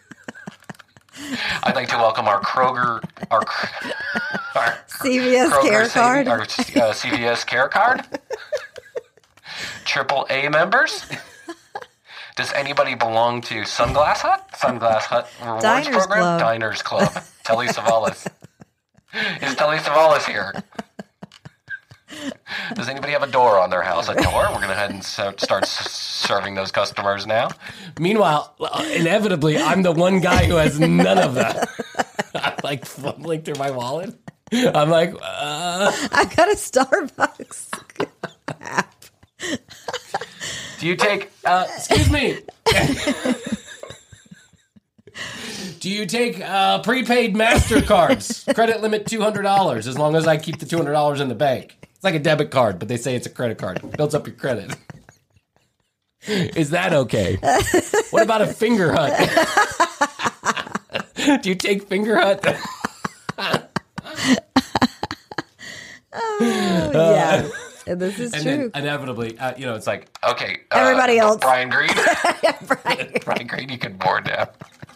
I'd like to welcome our Kroger, our, our C V S Kroger Care saving, Card, our uh, C V S Care Card, Triple A members. Does anybody belong to Sunglass Hut? Sunglass Hut Rewards Diners Program? Club. Diners Club. Telly Savalas. Is Telly Savalas here? Does anybody have a door on their house? A door? We're going to head and start serving those customers now. Meanwhile, inevitably, I'm the one guy who has none of that. I'm like fumbling through my wallet. I'm like, uh... I got a Starbucks app. Do you take, uh, excuse me. Do you take uh, prepaid MasterCards? Credit limit two hundred dollars as long as I keep the two hundred dollars in the bank. It's like a debit card, but they say it's a credit card. It builds up your credit. Is that okay? What about a Finger Hut? Do you take Finger Hut? Oh, yeah. This is and true. Then inevitably, uh, you know, it's like, okay. Uh, Everybody else. Brian Green. Brian. Brian Green, you can board now.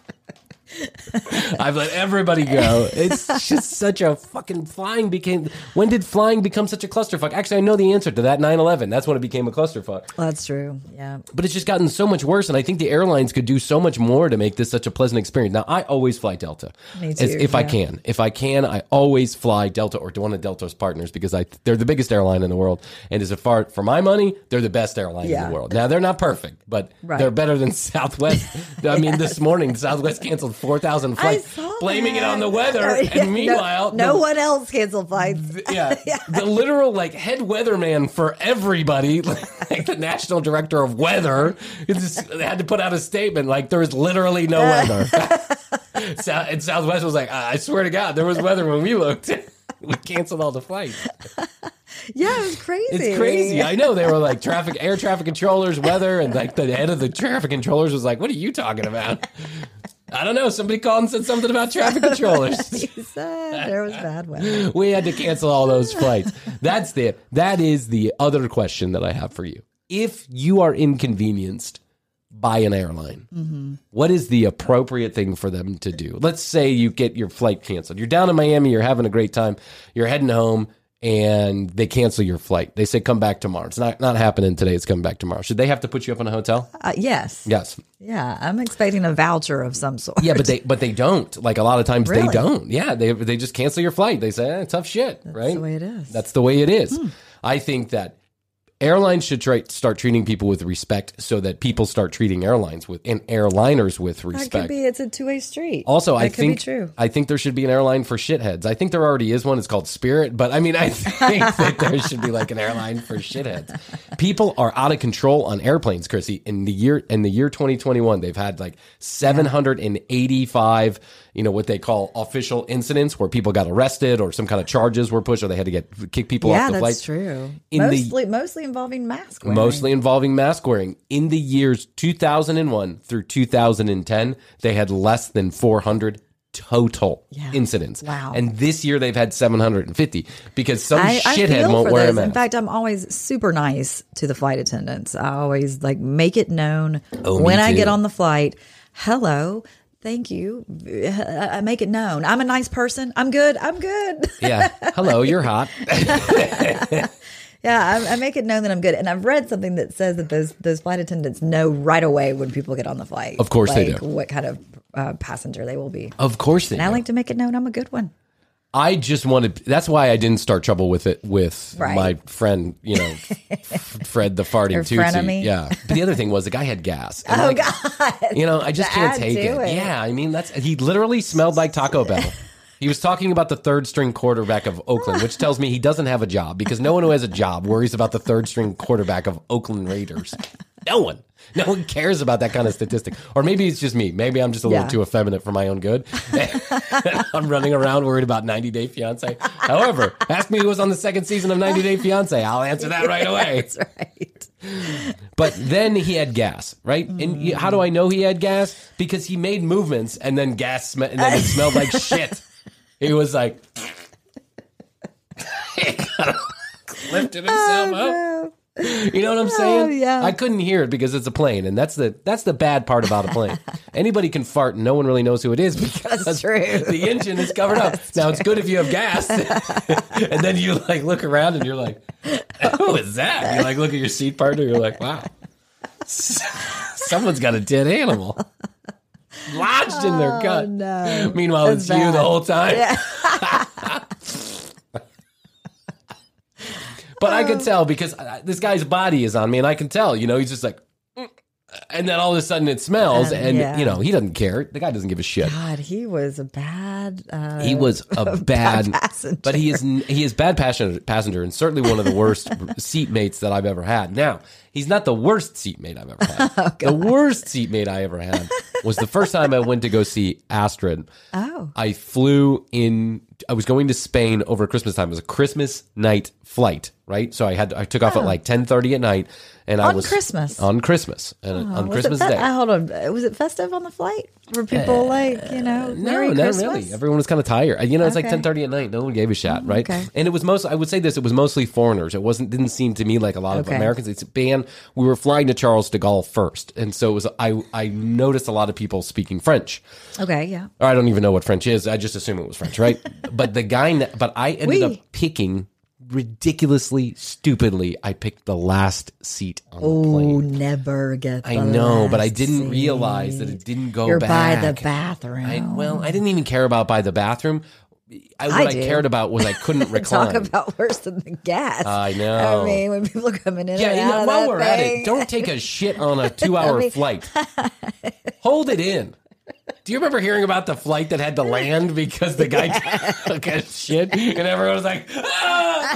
I've let everybody go. It's just such a fucking flying became. When did flying become such a clusterfuck? Actually, I know the answer to that. nine eleven. That's when it became a clusterfuck. That's true. Yeah. But it's just gotten so much worse, and I think the airlines could do so much more to make this such a pleasant experience. Now, I always fly Delta. Me too. As, if yeah. I can, if I can, I always fly Delta or one of Delta's partners because I they're the biggest airline in the world, and as far for my money, they're the best airline yeah. in the world. Now, they're not perfect, but right. they're better than Southwest. I mean, this morning Southwest canceled four thousand flights. Blaming that. it on the weather, Uh, yeah, and meanwhile, no, no the, one else canceled flights. Yeah, yeah, the literal like head weatherman for everybody, like the national director of weather, just had to put out a statement like there is literally no weather. And Southwest was like, I swear to God, there was weather when we looked. We canceled all the flights. Yeah, it was crazy. It's crazy. I know they were like traffic, air traffic controllers, weather, and like the head of the traffic controllers was like, "What are you talking about?" I don't know. Somebody called and said something about traffic controllers. He said there was bad weather. We had to cancel all those flights. That's the that is the other question that I have for you. If you are inconvenienced by an airline, mm-hmm. what is the appropriate thing for them to do? Let's say you get your flight canceled. You're down in Miami. You're having a great time. You're heading home. And they cancel your flight. They say, come back tomorrow. It's not, not happening today. It's coming back tomorrow. Should they have to put you up in a hotel? Uh, yes. Yes. Yeah. I'm expecting a voucher of some sort. Yeah, but they but they don't. Like a lot of times Really? they don't. Yeah, they they just cancel your flight. They say, eh, tough shit, That's right? the way it is. That's the way it is. Hmm. I think that airlines should try start treating people with respect so that people start treating airlines with and airliners with That respect. could be. It's a two way street. Also, that I could think be true. I think there should be an airline for shitheads. I think there already is one. It's called Spirit, but I mean, I think that there should be like an airline for shitheads. People are out of control on airplanes, Chrissy. In the year in the year twenty twenty-one, they've had like seven hundred eighty-five, you know, what they call official incidents where people got arrested or some kind of charges were pushed or they had to get kick people yeah, off the flight. Yeah, that's true. In mostly, the, mostly involving mask wearing. Mostly involving mask wearing. In the years two thousand one through two thousand ten, they had less than four hundred total yeah. incidents. Wow. And this year they've had seven hundred fifty because some I, I shithead feel won't for wear a those. mask. In fact, I'm always super nice to the flight attendants. I always like make it known Oh, me when I too. get on the flight. hello. Thank you. I make it known. I'm a nice person. I'm good. I'm good. Yeah. Hello, you're hot. Yeah, I, I make it known that I'm good. And I've read something that says that those those flight attendants know right away when people get on the flight. Of course like they do. What kind of uh, passenger they will be. Of course they and do. I like to make it known I'm a good one. I just wanted. That's why I didn't start trouble with it with Right. my friend, you know, Fred the farting Your Tootsie. frenemy? Yeah, but the other thing was the guy had gas. And Oh, like, God. You know, I just To can't add take to it. it. Yeah, I mean, that's he literally smelled like Taco Bell. He was talking about the third string quarterback of Oakland, which tells me he doesn't have a job because no one who has a job worries about the third string quarterback of Oakland Raiders. No one. No one cares about that kind of statistic. Or maybe it's just me. Maybe I'm just a little Yeah. too effeminate for my own good. I'm running around worried about ninety Day Fiancé. However, ask me who was on the second season of ninety Day Fiancé. I'll answer that right away. That's right. But then he had gas, right? And you- how do I know he had gas? Because he made movements and then gas sm- and then it smelled like shit. He was like he kind of lifted himself up. You know what I'm saying? Oh, yeah. I couldn't hear it because it's a plane, and that's the that's the bad part about a plane. Anybody can fart, and no one really knows who it is because That's true. the engine is covered up. Now it's good if you have gas, and then you like look around and you're like, "Who is that?" You like look at your seat partner, you're like, "Wow, someone's got a dead animal lodged in their gut." No. Meanwhile, That's it's you bad. the whole time. Yeah. But I could tell because uh, this guy's body is on me, and I can tell. You know, he's just like, "Mm." And then all of a sudden it smells, Uh, and yeah. you know he doesn't care. The guy doesn't give a shit. God, he was a bad. Uh, He was a bad, passenger. but he is he is bad passenger, passenger, and certainly one of the worst seatmates that I've ever had. Now he's not the worst seatmate I've ever had. Oh, the worst seatmate I ever had was the first time I went to go see Astrid. Oh. I flew in. I was going to Spain over Christmas time. It was a Christmas night flight, right? So I had I took off at Oh. like ten thirty at night, and I On was Christmas? on Christmas and Oh, on was Christmas it fe- Day. uh, hold on. Was it festive on the flight? Were people like, you know, No, Merry not Christmas? really. Everyone was kind of tired. You know, it's like Okay. ten thirty at night. No one gave a shit, right? okay. And it was most. I would say this. It was mostly foreigners. It wasn't. Didn't seem to me like a lot of Okay. Americans. It's band. We were flying to Charles de Gaulle first, and so it was. I I noticed a lot of people speaking French. Okay, yeah. Or I don't even know what French is. I just assume it was French, right? But the guy. But I ended Oui. up picking ridiculously, stupidly. I picked the last seat on the plane. Oh, never get. The I know, but I last didn't seat. realize that it didn't go You're back. by the bathroom. I, well, I didn't even care about by the bathroom. I, what I I, do. cared about was I couldn't recline. Talk about worse than the gas. I know. I mean, when people are coming in yeah, and you out know, of while that we're at thing. it, don't take a shit on a two-hour I mean- flight. Hold it in. Do you remember hearing about the flight that had to land because the guy took a shit and everyone was like, ah,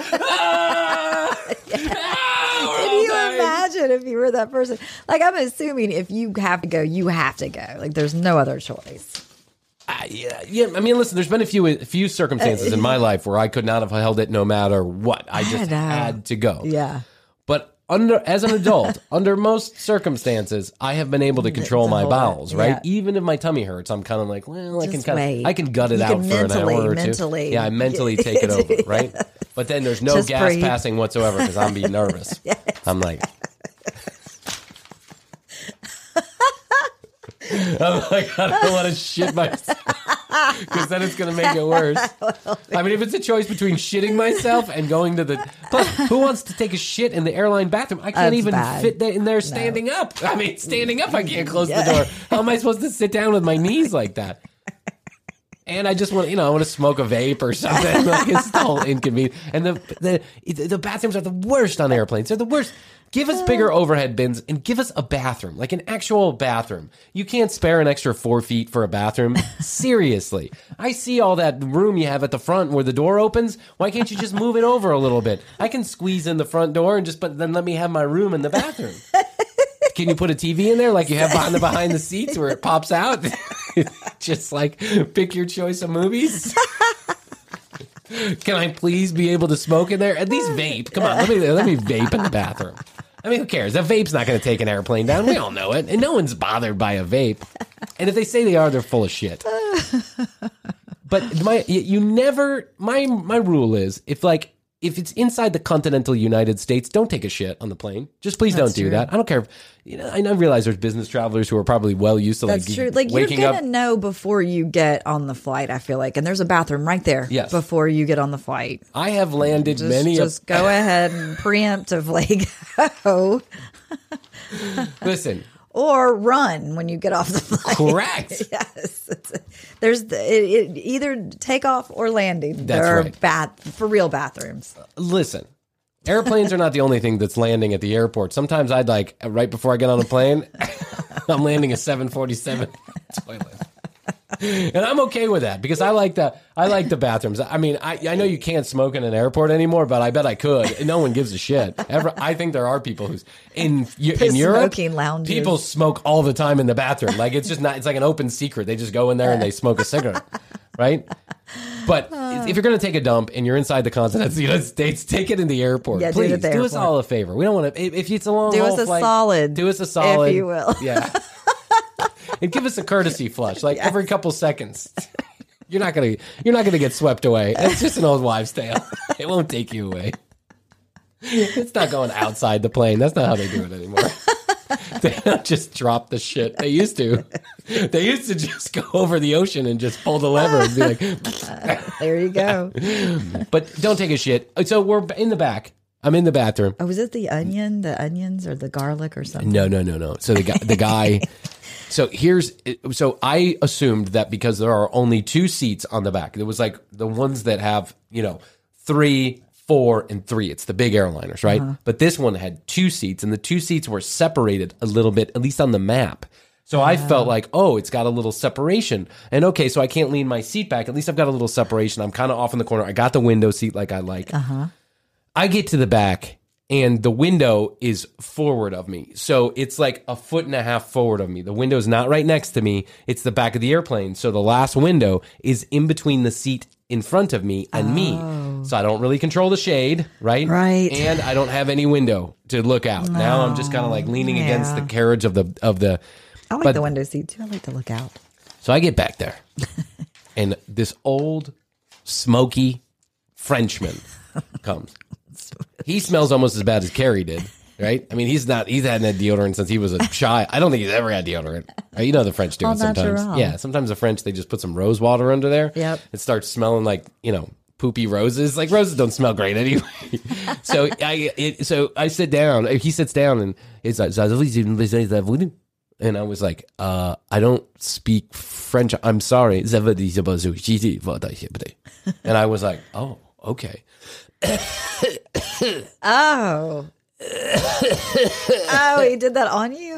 ah, ah, we're Can all you dying." imagine if you were that person? Like, I'm assuming if you have to go, you have to go. Like, there's no other choice. Uh, yeah, yeah. I mean, listen. There's been a few a few circumstances in my life where I could not have held it no matter what. I just know. had to go. Yeah. But under as an adult, under most circumstances, I have been able to control To my hold it, bowels. Right, yeah. even if my tummy hurts, I'm kind of like, well, I can Just kind wait. of I can gut it You out can for an mentally- hour or two. mentally- Yeah, I mentally take it over. Right, but then there's no Just gas breathe. passing whatsoever because I'm being nervous. I'm like. I'm like, I don't want to shit myself because then it's going to make it worse. I mean, if it's a choice between shitting myself and going to the... Plus, who wants to take a shit in the airline bathroom? I can't That's even bad. fit that in there standing up. I mean, standing up, I can't close Yeah. the door. How am I supposed to sit down with my knees like that? And I just want, you know, I want to smoke a vape or something. Like, it's all inconvenient. And the, the the bathrooms are the worst on airplanes. They're the worst. Give us bigger overhead bins and give us a bathroom, like an actual bathroom. You can't spare an extra four feet for a bathroom. Seriously. I see all that room you have at the front where the door opens. Why can't you just move it over a little bit? I can squeeze in the front door and just, but then let me have my room in the bathroom. Can you put a T V in there like you have behind the behind the seats where it pops out? Just like pick your choice of movies. Can I please be able to smoke in there? At least vape. Come on, let me let me vape in the bathroom. I mean, who cares? A vape's not going to take an airplane down. We all know it, and no one's bothered by a vape. And if they say they are, they're full of shit. But my you never my my rule is if like if it's inside the continental United States, don't take a shit on the plane. Just please That's don't do true. that. I don't care. If, you know, I know- I realize there's business travelers who are probably well used to like That's true. Like, you're waking going to up. know before you get on the flight, I feel like. And there's a bathroom right there Yes. before you get on the flight. I have landed Just, many. just of, go ahead and preemptively go. Listen, Or run when you get off the flight. Correct. Yes. It's, there's the, it, it, either takeoff or landing. That's there are right. bath, for real bathrooms. listen. Airplanes are not the only thing that's landing at the airport. Sometimes I'd like right before I get on a plane, I'm landing a seven forty-seven toilet. And I'm okay with that because I like the I like the bathrooms. I mean, I, I know you can't smoke in an airport anymore, but I bet I could. And no one gives a shit. Ever, I think there are people who's in in Europe. Smoking lounges. People smoke all the time in the bathroom. Like it's just not. It's like an open secret. They just go in there and they smoke a cigarette, right? But if you're going to take a dump and you're inside the continent of the United States, take it in the airport. Yeah, do it Please at the do us airport. all a favor. We don't want to. If, if it's a long Do haul us a flight, solid, Do us a solid, if you will. Yeah. And give us a courtesy flush, like every couple seconds. You're not gonna, you're not gonna get swept away. It's just an old wives' tale. It won't take you away. It's not going outside the plane. That's not how they do it anymore. They don't just drop the shit. They used to. They used to just go over the ocean and just pull the lever and be like, there you go. But don't take a shit. So we're in the back. I'm in the bathroom. Oh, was it the onion, the onions, or the garlic, or something? No, no, no, no. So the guy, the guy. So here's. So I assumed that because there are only two seats on the back, it was like the ones that have, you know, three, four, and three. It's the big airliners, right? Uh-huh. But this one had two seats, and the two seats were separated a little bit, at least on the map. So I felt like, oh, it's got a little separation. And okay, so I can't lean my seat back. At least I've got a little separation. I'm kind of off in the corner. I got the window seat like I like. Uh-huh. I get to the back and the window is forward of me. So it's like a foot and a half forward of me. The window's not right next to me. It's the back of the airplane. So the last window is in between the seat in front of me and me. So I don't really control the shade, right? Right. And I don't have any window to look out. Now I'm just kind of like leaning yeah. against the carriage of the of the I like but- the window seat too. I like to look out. So I get back there, and this old, smoky Frenchman comes. He smells almost as bad as Carrie did, right? I mean, he's not. He's hadn't had deodorant since he was a child. I don't think he's ever had deodorant. Right? You know the French do Au it sometimes. naturel. Yeah, sometimes the French they just put some rose water under there. Yep. It starts smelling like you know poopy roses. Like roses don't smell great anyway. so I it, so I sit down. He sits down and it's like. And I was like, uh, I don't speak French. I'm sorry. And I was like, oh, okay. Oh. Oh, he did that on you?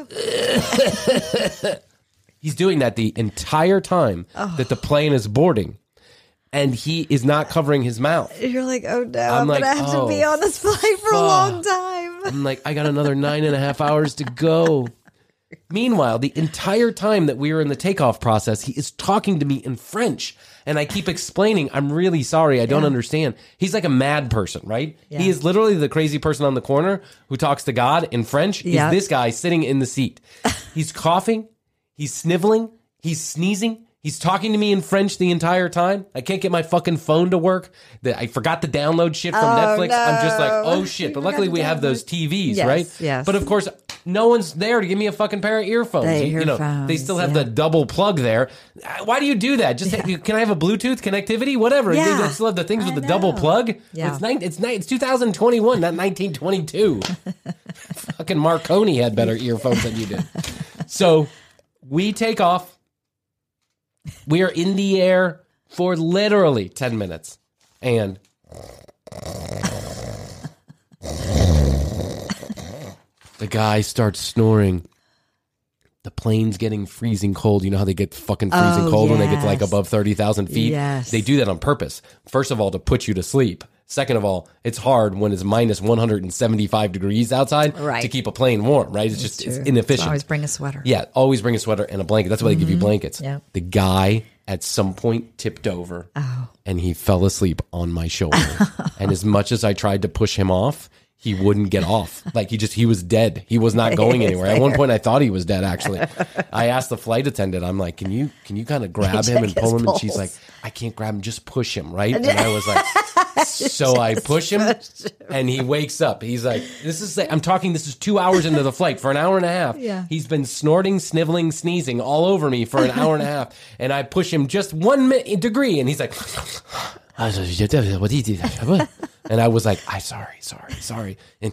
He's doing that the entire time Oh. that the plane is boarding. And he is not covering his mouth. You're like, oh no, I'm I'm, like, gonna have oh, to be on this flight for a fuck. long time. I'm like, I got another nine and a half hours to go. Meanwhile, the entire time that we were in the takeoff process, he is talking to me in French. And I keep explaining, I'm really sorry, I don't Yeah. understand. He's like a mad person, right? Yeah. He is literally the crazy person on the corner who talks to God in French. Yeah. Is this guy sitting in the seat. He's coughing, he's sniveling, he's sneezing. He's talking to me in French the entire time. I can't get my fucking phone to work. The- I forgot to download shit from Oh, Netflix. I'm just like, no. oh shit. You But forgot luckily to we have download- those T Vs, Yes, right? yes. But of course, no one's there to give me a fucking pair of earphones. The You- you know, they earphones, still have yeah. the double plug there. Uh, Why do you do that? Just can I have a Bluetooth connectivity? Whatever. Yeah. They still have the things with I the double know. plug. Yeah. It's nine, it's nine, it's two thousand twenty-one, not nineteen twenty-two. Fucking Marconi had better earphones than you did. So we take off. We are in the air for literally ten minutes. And the guy starts snoring. The plane's getting freezing cold. You know how they get fucking freezing Oh, cold when they get to like yes. above thirty thousand feet? Yes. They do that on purpose. First of all, to put you to sleep. Second of all, it's hard when it's minus one hundred seventy-five degrees outside Right. to keep a plane warm, right? It's just it's true. inefficient. So always bring a sweater. Yeah, always bring a sweater and a blanket. That's why they give you blankets. Yep. The guy at some point tipped over Oh. and he fell asleep on my shoulder. And as much as I tried to push him off, he wouldn't get off. Like he just, he was dead. He was not going anywhere. At one point I thought he was dead, actually. I asked the flight attendant, I'm like, can you, can you kind of grab him and pull him? And she's like, I can't grab him. Just push him. Right. And I was like, so I push him and he wakes up. He's like, this is, like, I'm talking, this is two hours into the flight. For an hour and a half. Yeah. He's been snorting, sniveling, sneezing all over me for an hour and a half. And I push him just one mi- degree and he's like, and I was like, I'm sorry, sorry, sorry. And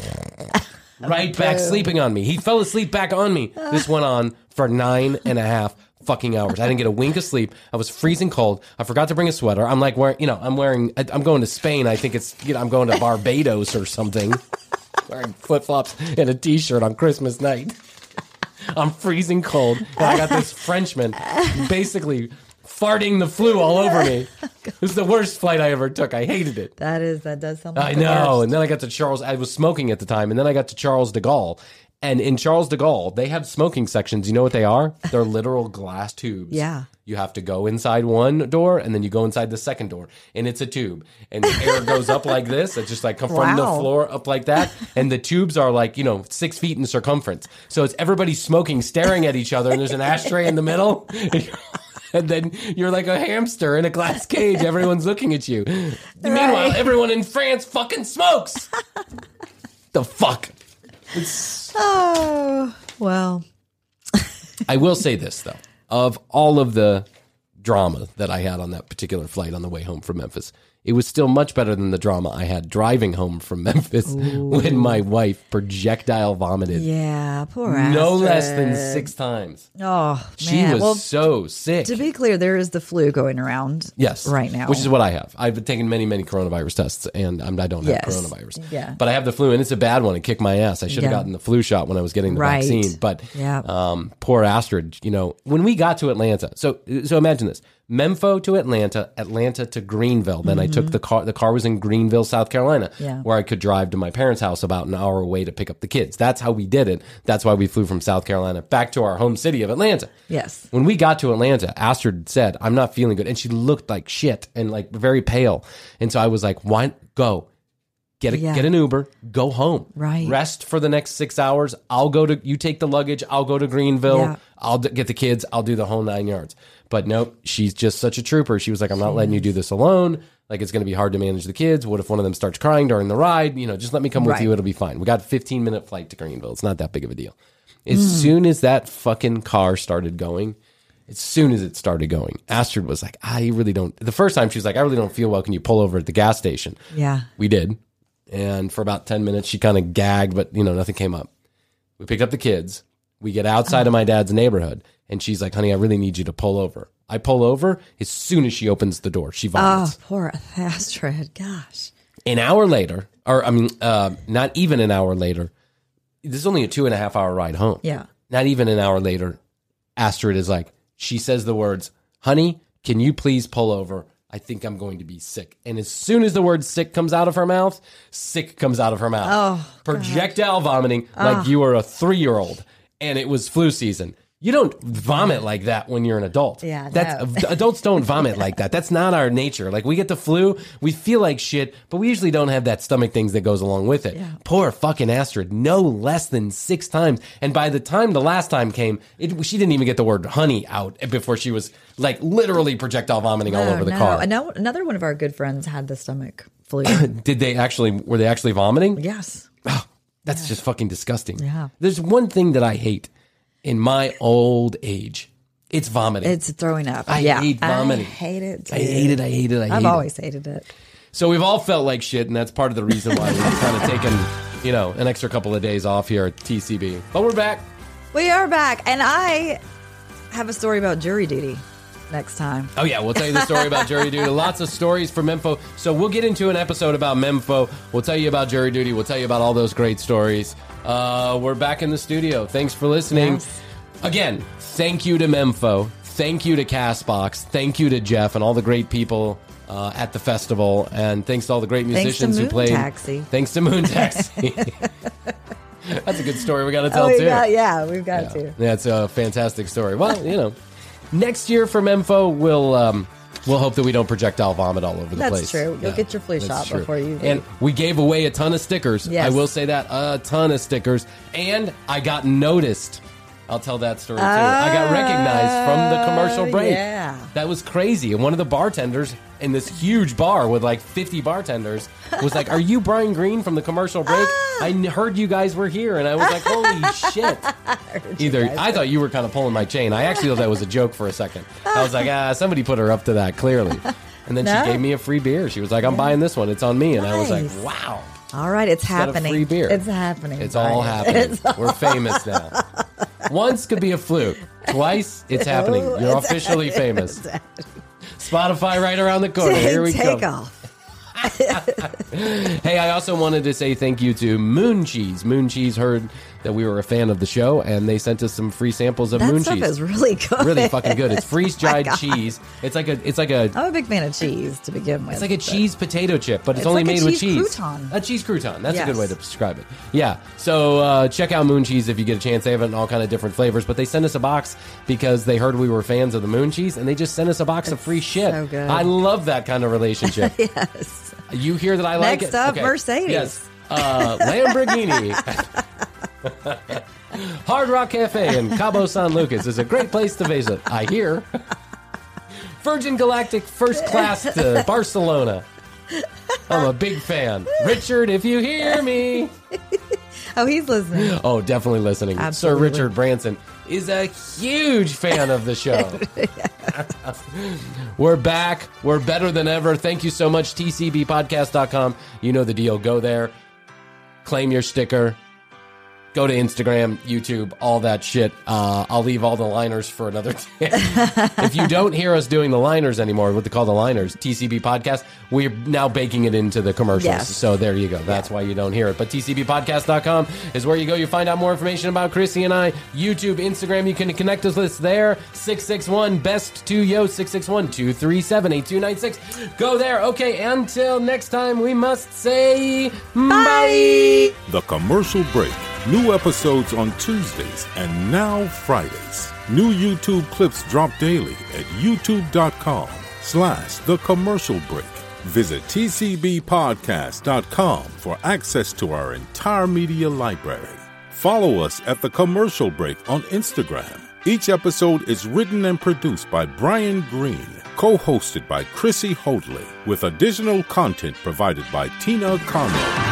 right back sleeping on me. He fell asleep back on me. This went on for nine and a half fucking hours. I didn't get a wink of sleep. I was freezing cold. I forgot to bring a sweater. I'm like wearing, you know, I'm wearing, I'm going to Spain. I think it's, you know, I'm going to Barbados or something. Wearing flip-flops and a t-shirt on Christmas night. I'm freezing cold. And I got this Frenchman basically farting the flu all over me. It was the worst flight I ever took. I hated it. That is, that does sound like I the know. worst. And then I got to Charles. I was smoking at the time. And then I got to Charles de Gaulle. And in Charles de Gaulle, they have smoking sections. You know what they are? They're literal glass tubes. Yeah. You have to go inside one door, and then you go inside the second door. And it's a tube. And the air goes up like this. It's just like from Wow. the floor up like that. And the tubes are like, you know, six feet in circumference. So it's everybody smoking, staring at each other. And there's an ashtray in the middle. And then you're like a hamster in a glass cage. Everyone's looking at you. Right. Meanwhile, everyone in France fucking smokes. The fuck? It's... Oh, well. I will say this, though. Of all of the drama that I had on that particular flight on the way home from Memphis, it was still much better than the drama I had driving home from Memphis. Ooh. When my wife projectile vomited. Yeah, poor Astrid. No less than six times. Oh, man. She was well, so sick. To be clear, there is the flu going around yes, right now. Which is what I have. I've taken many, many coronavirus tests, and I'm, I don't yes. have coronavirus. Yeah. But I have the flu, and it's a bad one. It kicked my ass. I should have yeah. gotten the flu shot when I was getting the right. vaccine. But yeah. um, poor Astrid, you know, when we got to Atlanta, so so imagine this. Mempho to Atlanta, Atlanta to Greenville. Then mm-hmm. I took the car. The car was in Greenville, South Carolina, yeah. where I could drive to my parents' house about an hour away to pick up the kids. That's how we did it. That's why we flew from South Carolina back to our home city of Atlanta. Yes. When we got to Atlanta, Astrid said, I'm not feeling good. And she looked like shit and like very pale. And so I was like, why go? Get a, yeah. get an Uber, go home. Right. Rest for the next six hours. I'll go to, you take the luggage, I'll go to Greenville. Yeah. I'll d- get the kids, I'll do the whole nine yards. But nope, she's just such a trooper. She was like, I'm not letting you do this alone. Like, it's going to be hard to manage the kids. What if one of them starts crying during the ride? You know, just let me come with right. you. It'll be fine. We got a fifteen minute flight to Greenville. It's not that big of a deal. As mm. soon as that fucking car started going, as soon as it started going, Astrid was like, I really don't. The first time she was like, I really don't feel well. Can you pull over at the gas station? Yeah. We did. And for about ten minutes, she kind of gagged, but, you know, nothing came up. We picked up the kids. We get outside oh. of my dad's neighborhood. And she's like, honey, I really need you to pull over. I pull over. As soon as she opens the door, she vomits. Oh, poor Astrid. Gosh. An hour later, or I mean, uh, not even an hour later, this is only a two and a half hour ride home. Yeah. Not even an hour later, Astrid is like, she says the words, honey, can you please pull over? I think I'm going to be sick. And as soon as the word sick comes out of her mouth, sick comes out of her mouth. Oh, projectile God. vomiting oh. like you were a three-year-old and it was flu season. You don't vomit like that when you're an adult. Yeah, That's no. Adults don't vomit like that. That's not our nature. Like, we get the flu, we feel like shit, but we usually don't have that stomach things that goes along with it. Yeah. Poor fucking Astrid, no less than six times. And by the time the last time came, it, she didn't even get the word honey out before she was like literally projectile vomiting all No, over the no. car. I know another one of our good friends had the stomach flu. Did they actually, were they actually vomiting? Yes. Oh, that's yeah. just fucking disgusting. Yeah. There's one thing that I hate in my old age. It's vomiting. It's throwing up. I yeah. hate vomiting. I hate it. Too. I hate it. I hate it. I hate I've it. always hated it. So we've all felt like shit, and that's part of the reason why we've kind of taken, you know, an extra couple of days off here at T C B. But we're back. We are back, and I have a story about jury duty next time. Oh, yeah, we'll tell you the story about jury duty. Lots of stories from Mempho. So we'll get into an episode about Mempho. We'll tell you about jury duty. We'll tell you about all those great stories. Uh, we're back in the studio. Thanks for listening. Yes. Again, thank you to Mempho. Thank you to Castbox. Thank you to Jeff and all the great people uh, at the festival. And thanks to all the great musicians thanks to who played. Moon Taxi. Thanks to Moon Taxi. That's a good story we got to tell, oh, we too. Got, yeah, we've got yeah. to. That's a fantastic story. Well, you know, next year for Mempho, we'll, um, We'll hope that we don't projectile vomit all over the That's place. true. You'll Yeah, get your flu that's shot true. before you leave. And we gave away a ton of stickers. Yes. I will say that. A ton of stickers. And I got noticed. I'll tell that story too. I got recognized from the commercial break. Yeah. That was crazy. And one of the bartenders in this huge bar with like fifty bartenders was like, "Are you Brian Green from the commercial break? I n- heard you guys were here." And I was like, "Holy shit." Either I thought you were kind of pulling my chain. I actually thought that was a joke for a second. I was like, ah, somebody put her up to that, clearly. And then No. she gave me a free beer. She was like, "I'm buying this one. It's on me." And I was like, Nice. wow. All right, it's Instead of happening. free beer. It's happening. It's all Brian. happening. It's all- We're famous now. Once could be a fluke. Twice, it's happening. Oh, You're it's officially happening. famous. It's happening. Spotify right around the corner. Take, Here we take come. off. Hey, I also wanted to say thank you to Moon Cheese. Moon Cheese heard that we were a fan of the show, and they sent us some free samples of That Moon stuff Cheese. is really good. Really fucking good. It's freeze dried Oh my God. cheese. It's like a. It's like a. I'm a big fan of cheese to begin with. It's like a but- cheese potato chip, but it's, It's only like a made with cheese cheese. crouton. A cheese crouton. That's a good Yes. way to describe it. Yeah. So uh, check out Moon Cheese if you get a chance. They have it in all kind of different flavors, but they sent us a box because they heard we were fans of the Moon Cheese, and they just sent us a box of free shit. so good. I love that kind of relationship. Yes. You hear that I like Next it? up, Okay. Mercedes. Yes. Uh, Lamborghini. Hard Rock Cafe in Cabo San Lucas is a great place to visit, I hear. Virgin Galactic first class to Barcelona. I'm a big fan. Richard, if you hear me. Oh, he's listening. Oh, definitely listening. Absolutely. Sir Richard Branson is a huge fan of the show. We're back. We're better than ever. Thank you so much, T C B podcast dot com. You know the deal. Go there. Claim your sticker. Go to Instagram, YouTube, all that shit. Uh, I'll leave all the liners for another day. If you don't hear us doing the liners anymore, what they call the liners, T C B Podcast, we're now baking it into the commercials. Yes. So there you go. That's why you don't hear it. But T C B podcast dot com is where you go. You find out more information about Chrissy and I. YouTube, Instagram, you can connect us with us there. six six one best two yo, six six one, two three seven, eight two nine six. Go there. Okay, until next time, we must say bye. The Commercial Break. New episodes on Tuesdays and now Fridays. New YouTube clips drop daily at youtube.com slash The Commercial Break. Visit T C B podcast dot com for access to our entire media library. Follow us at The Commercial Break on Instagram. Each episode is written and produced by Brian Green, co-hosted by Chrissy Hoadley, with additional content provided by Tina Conroy.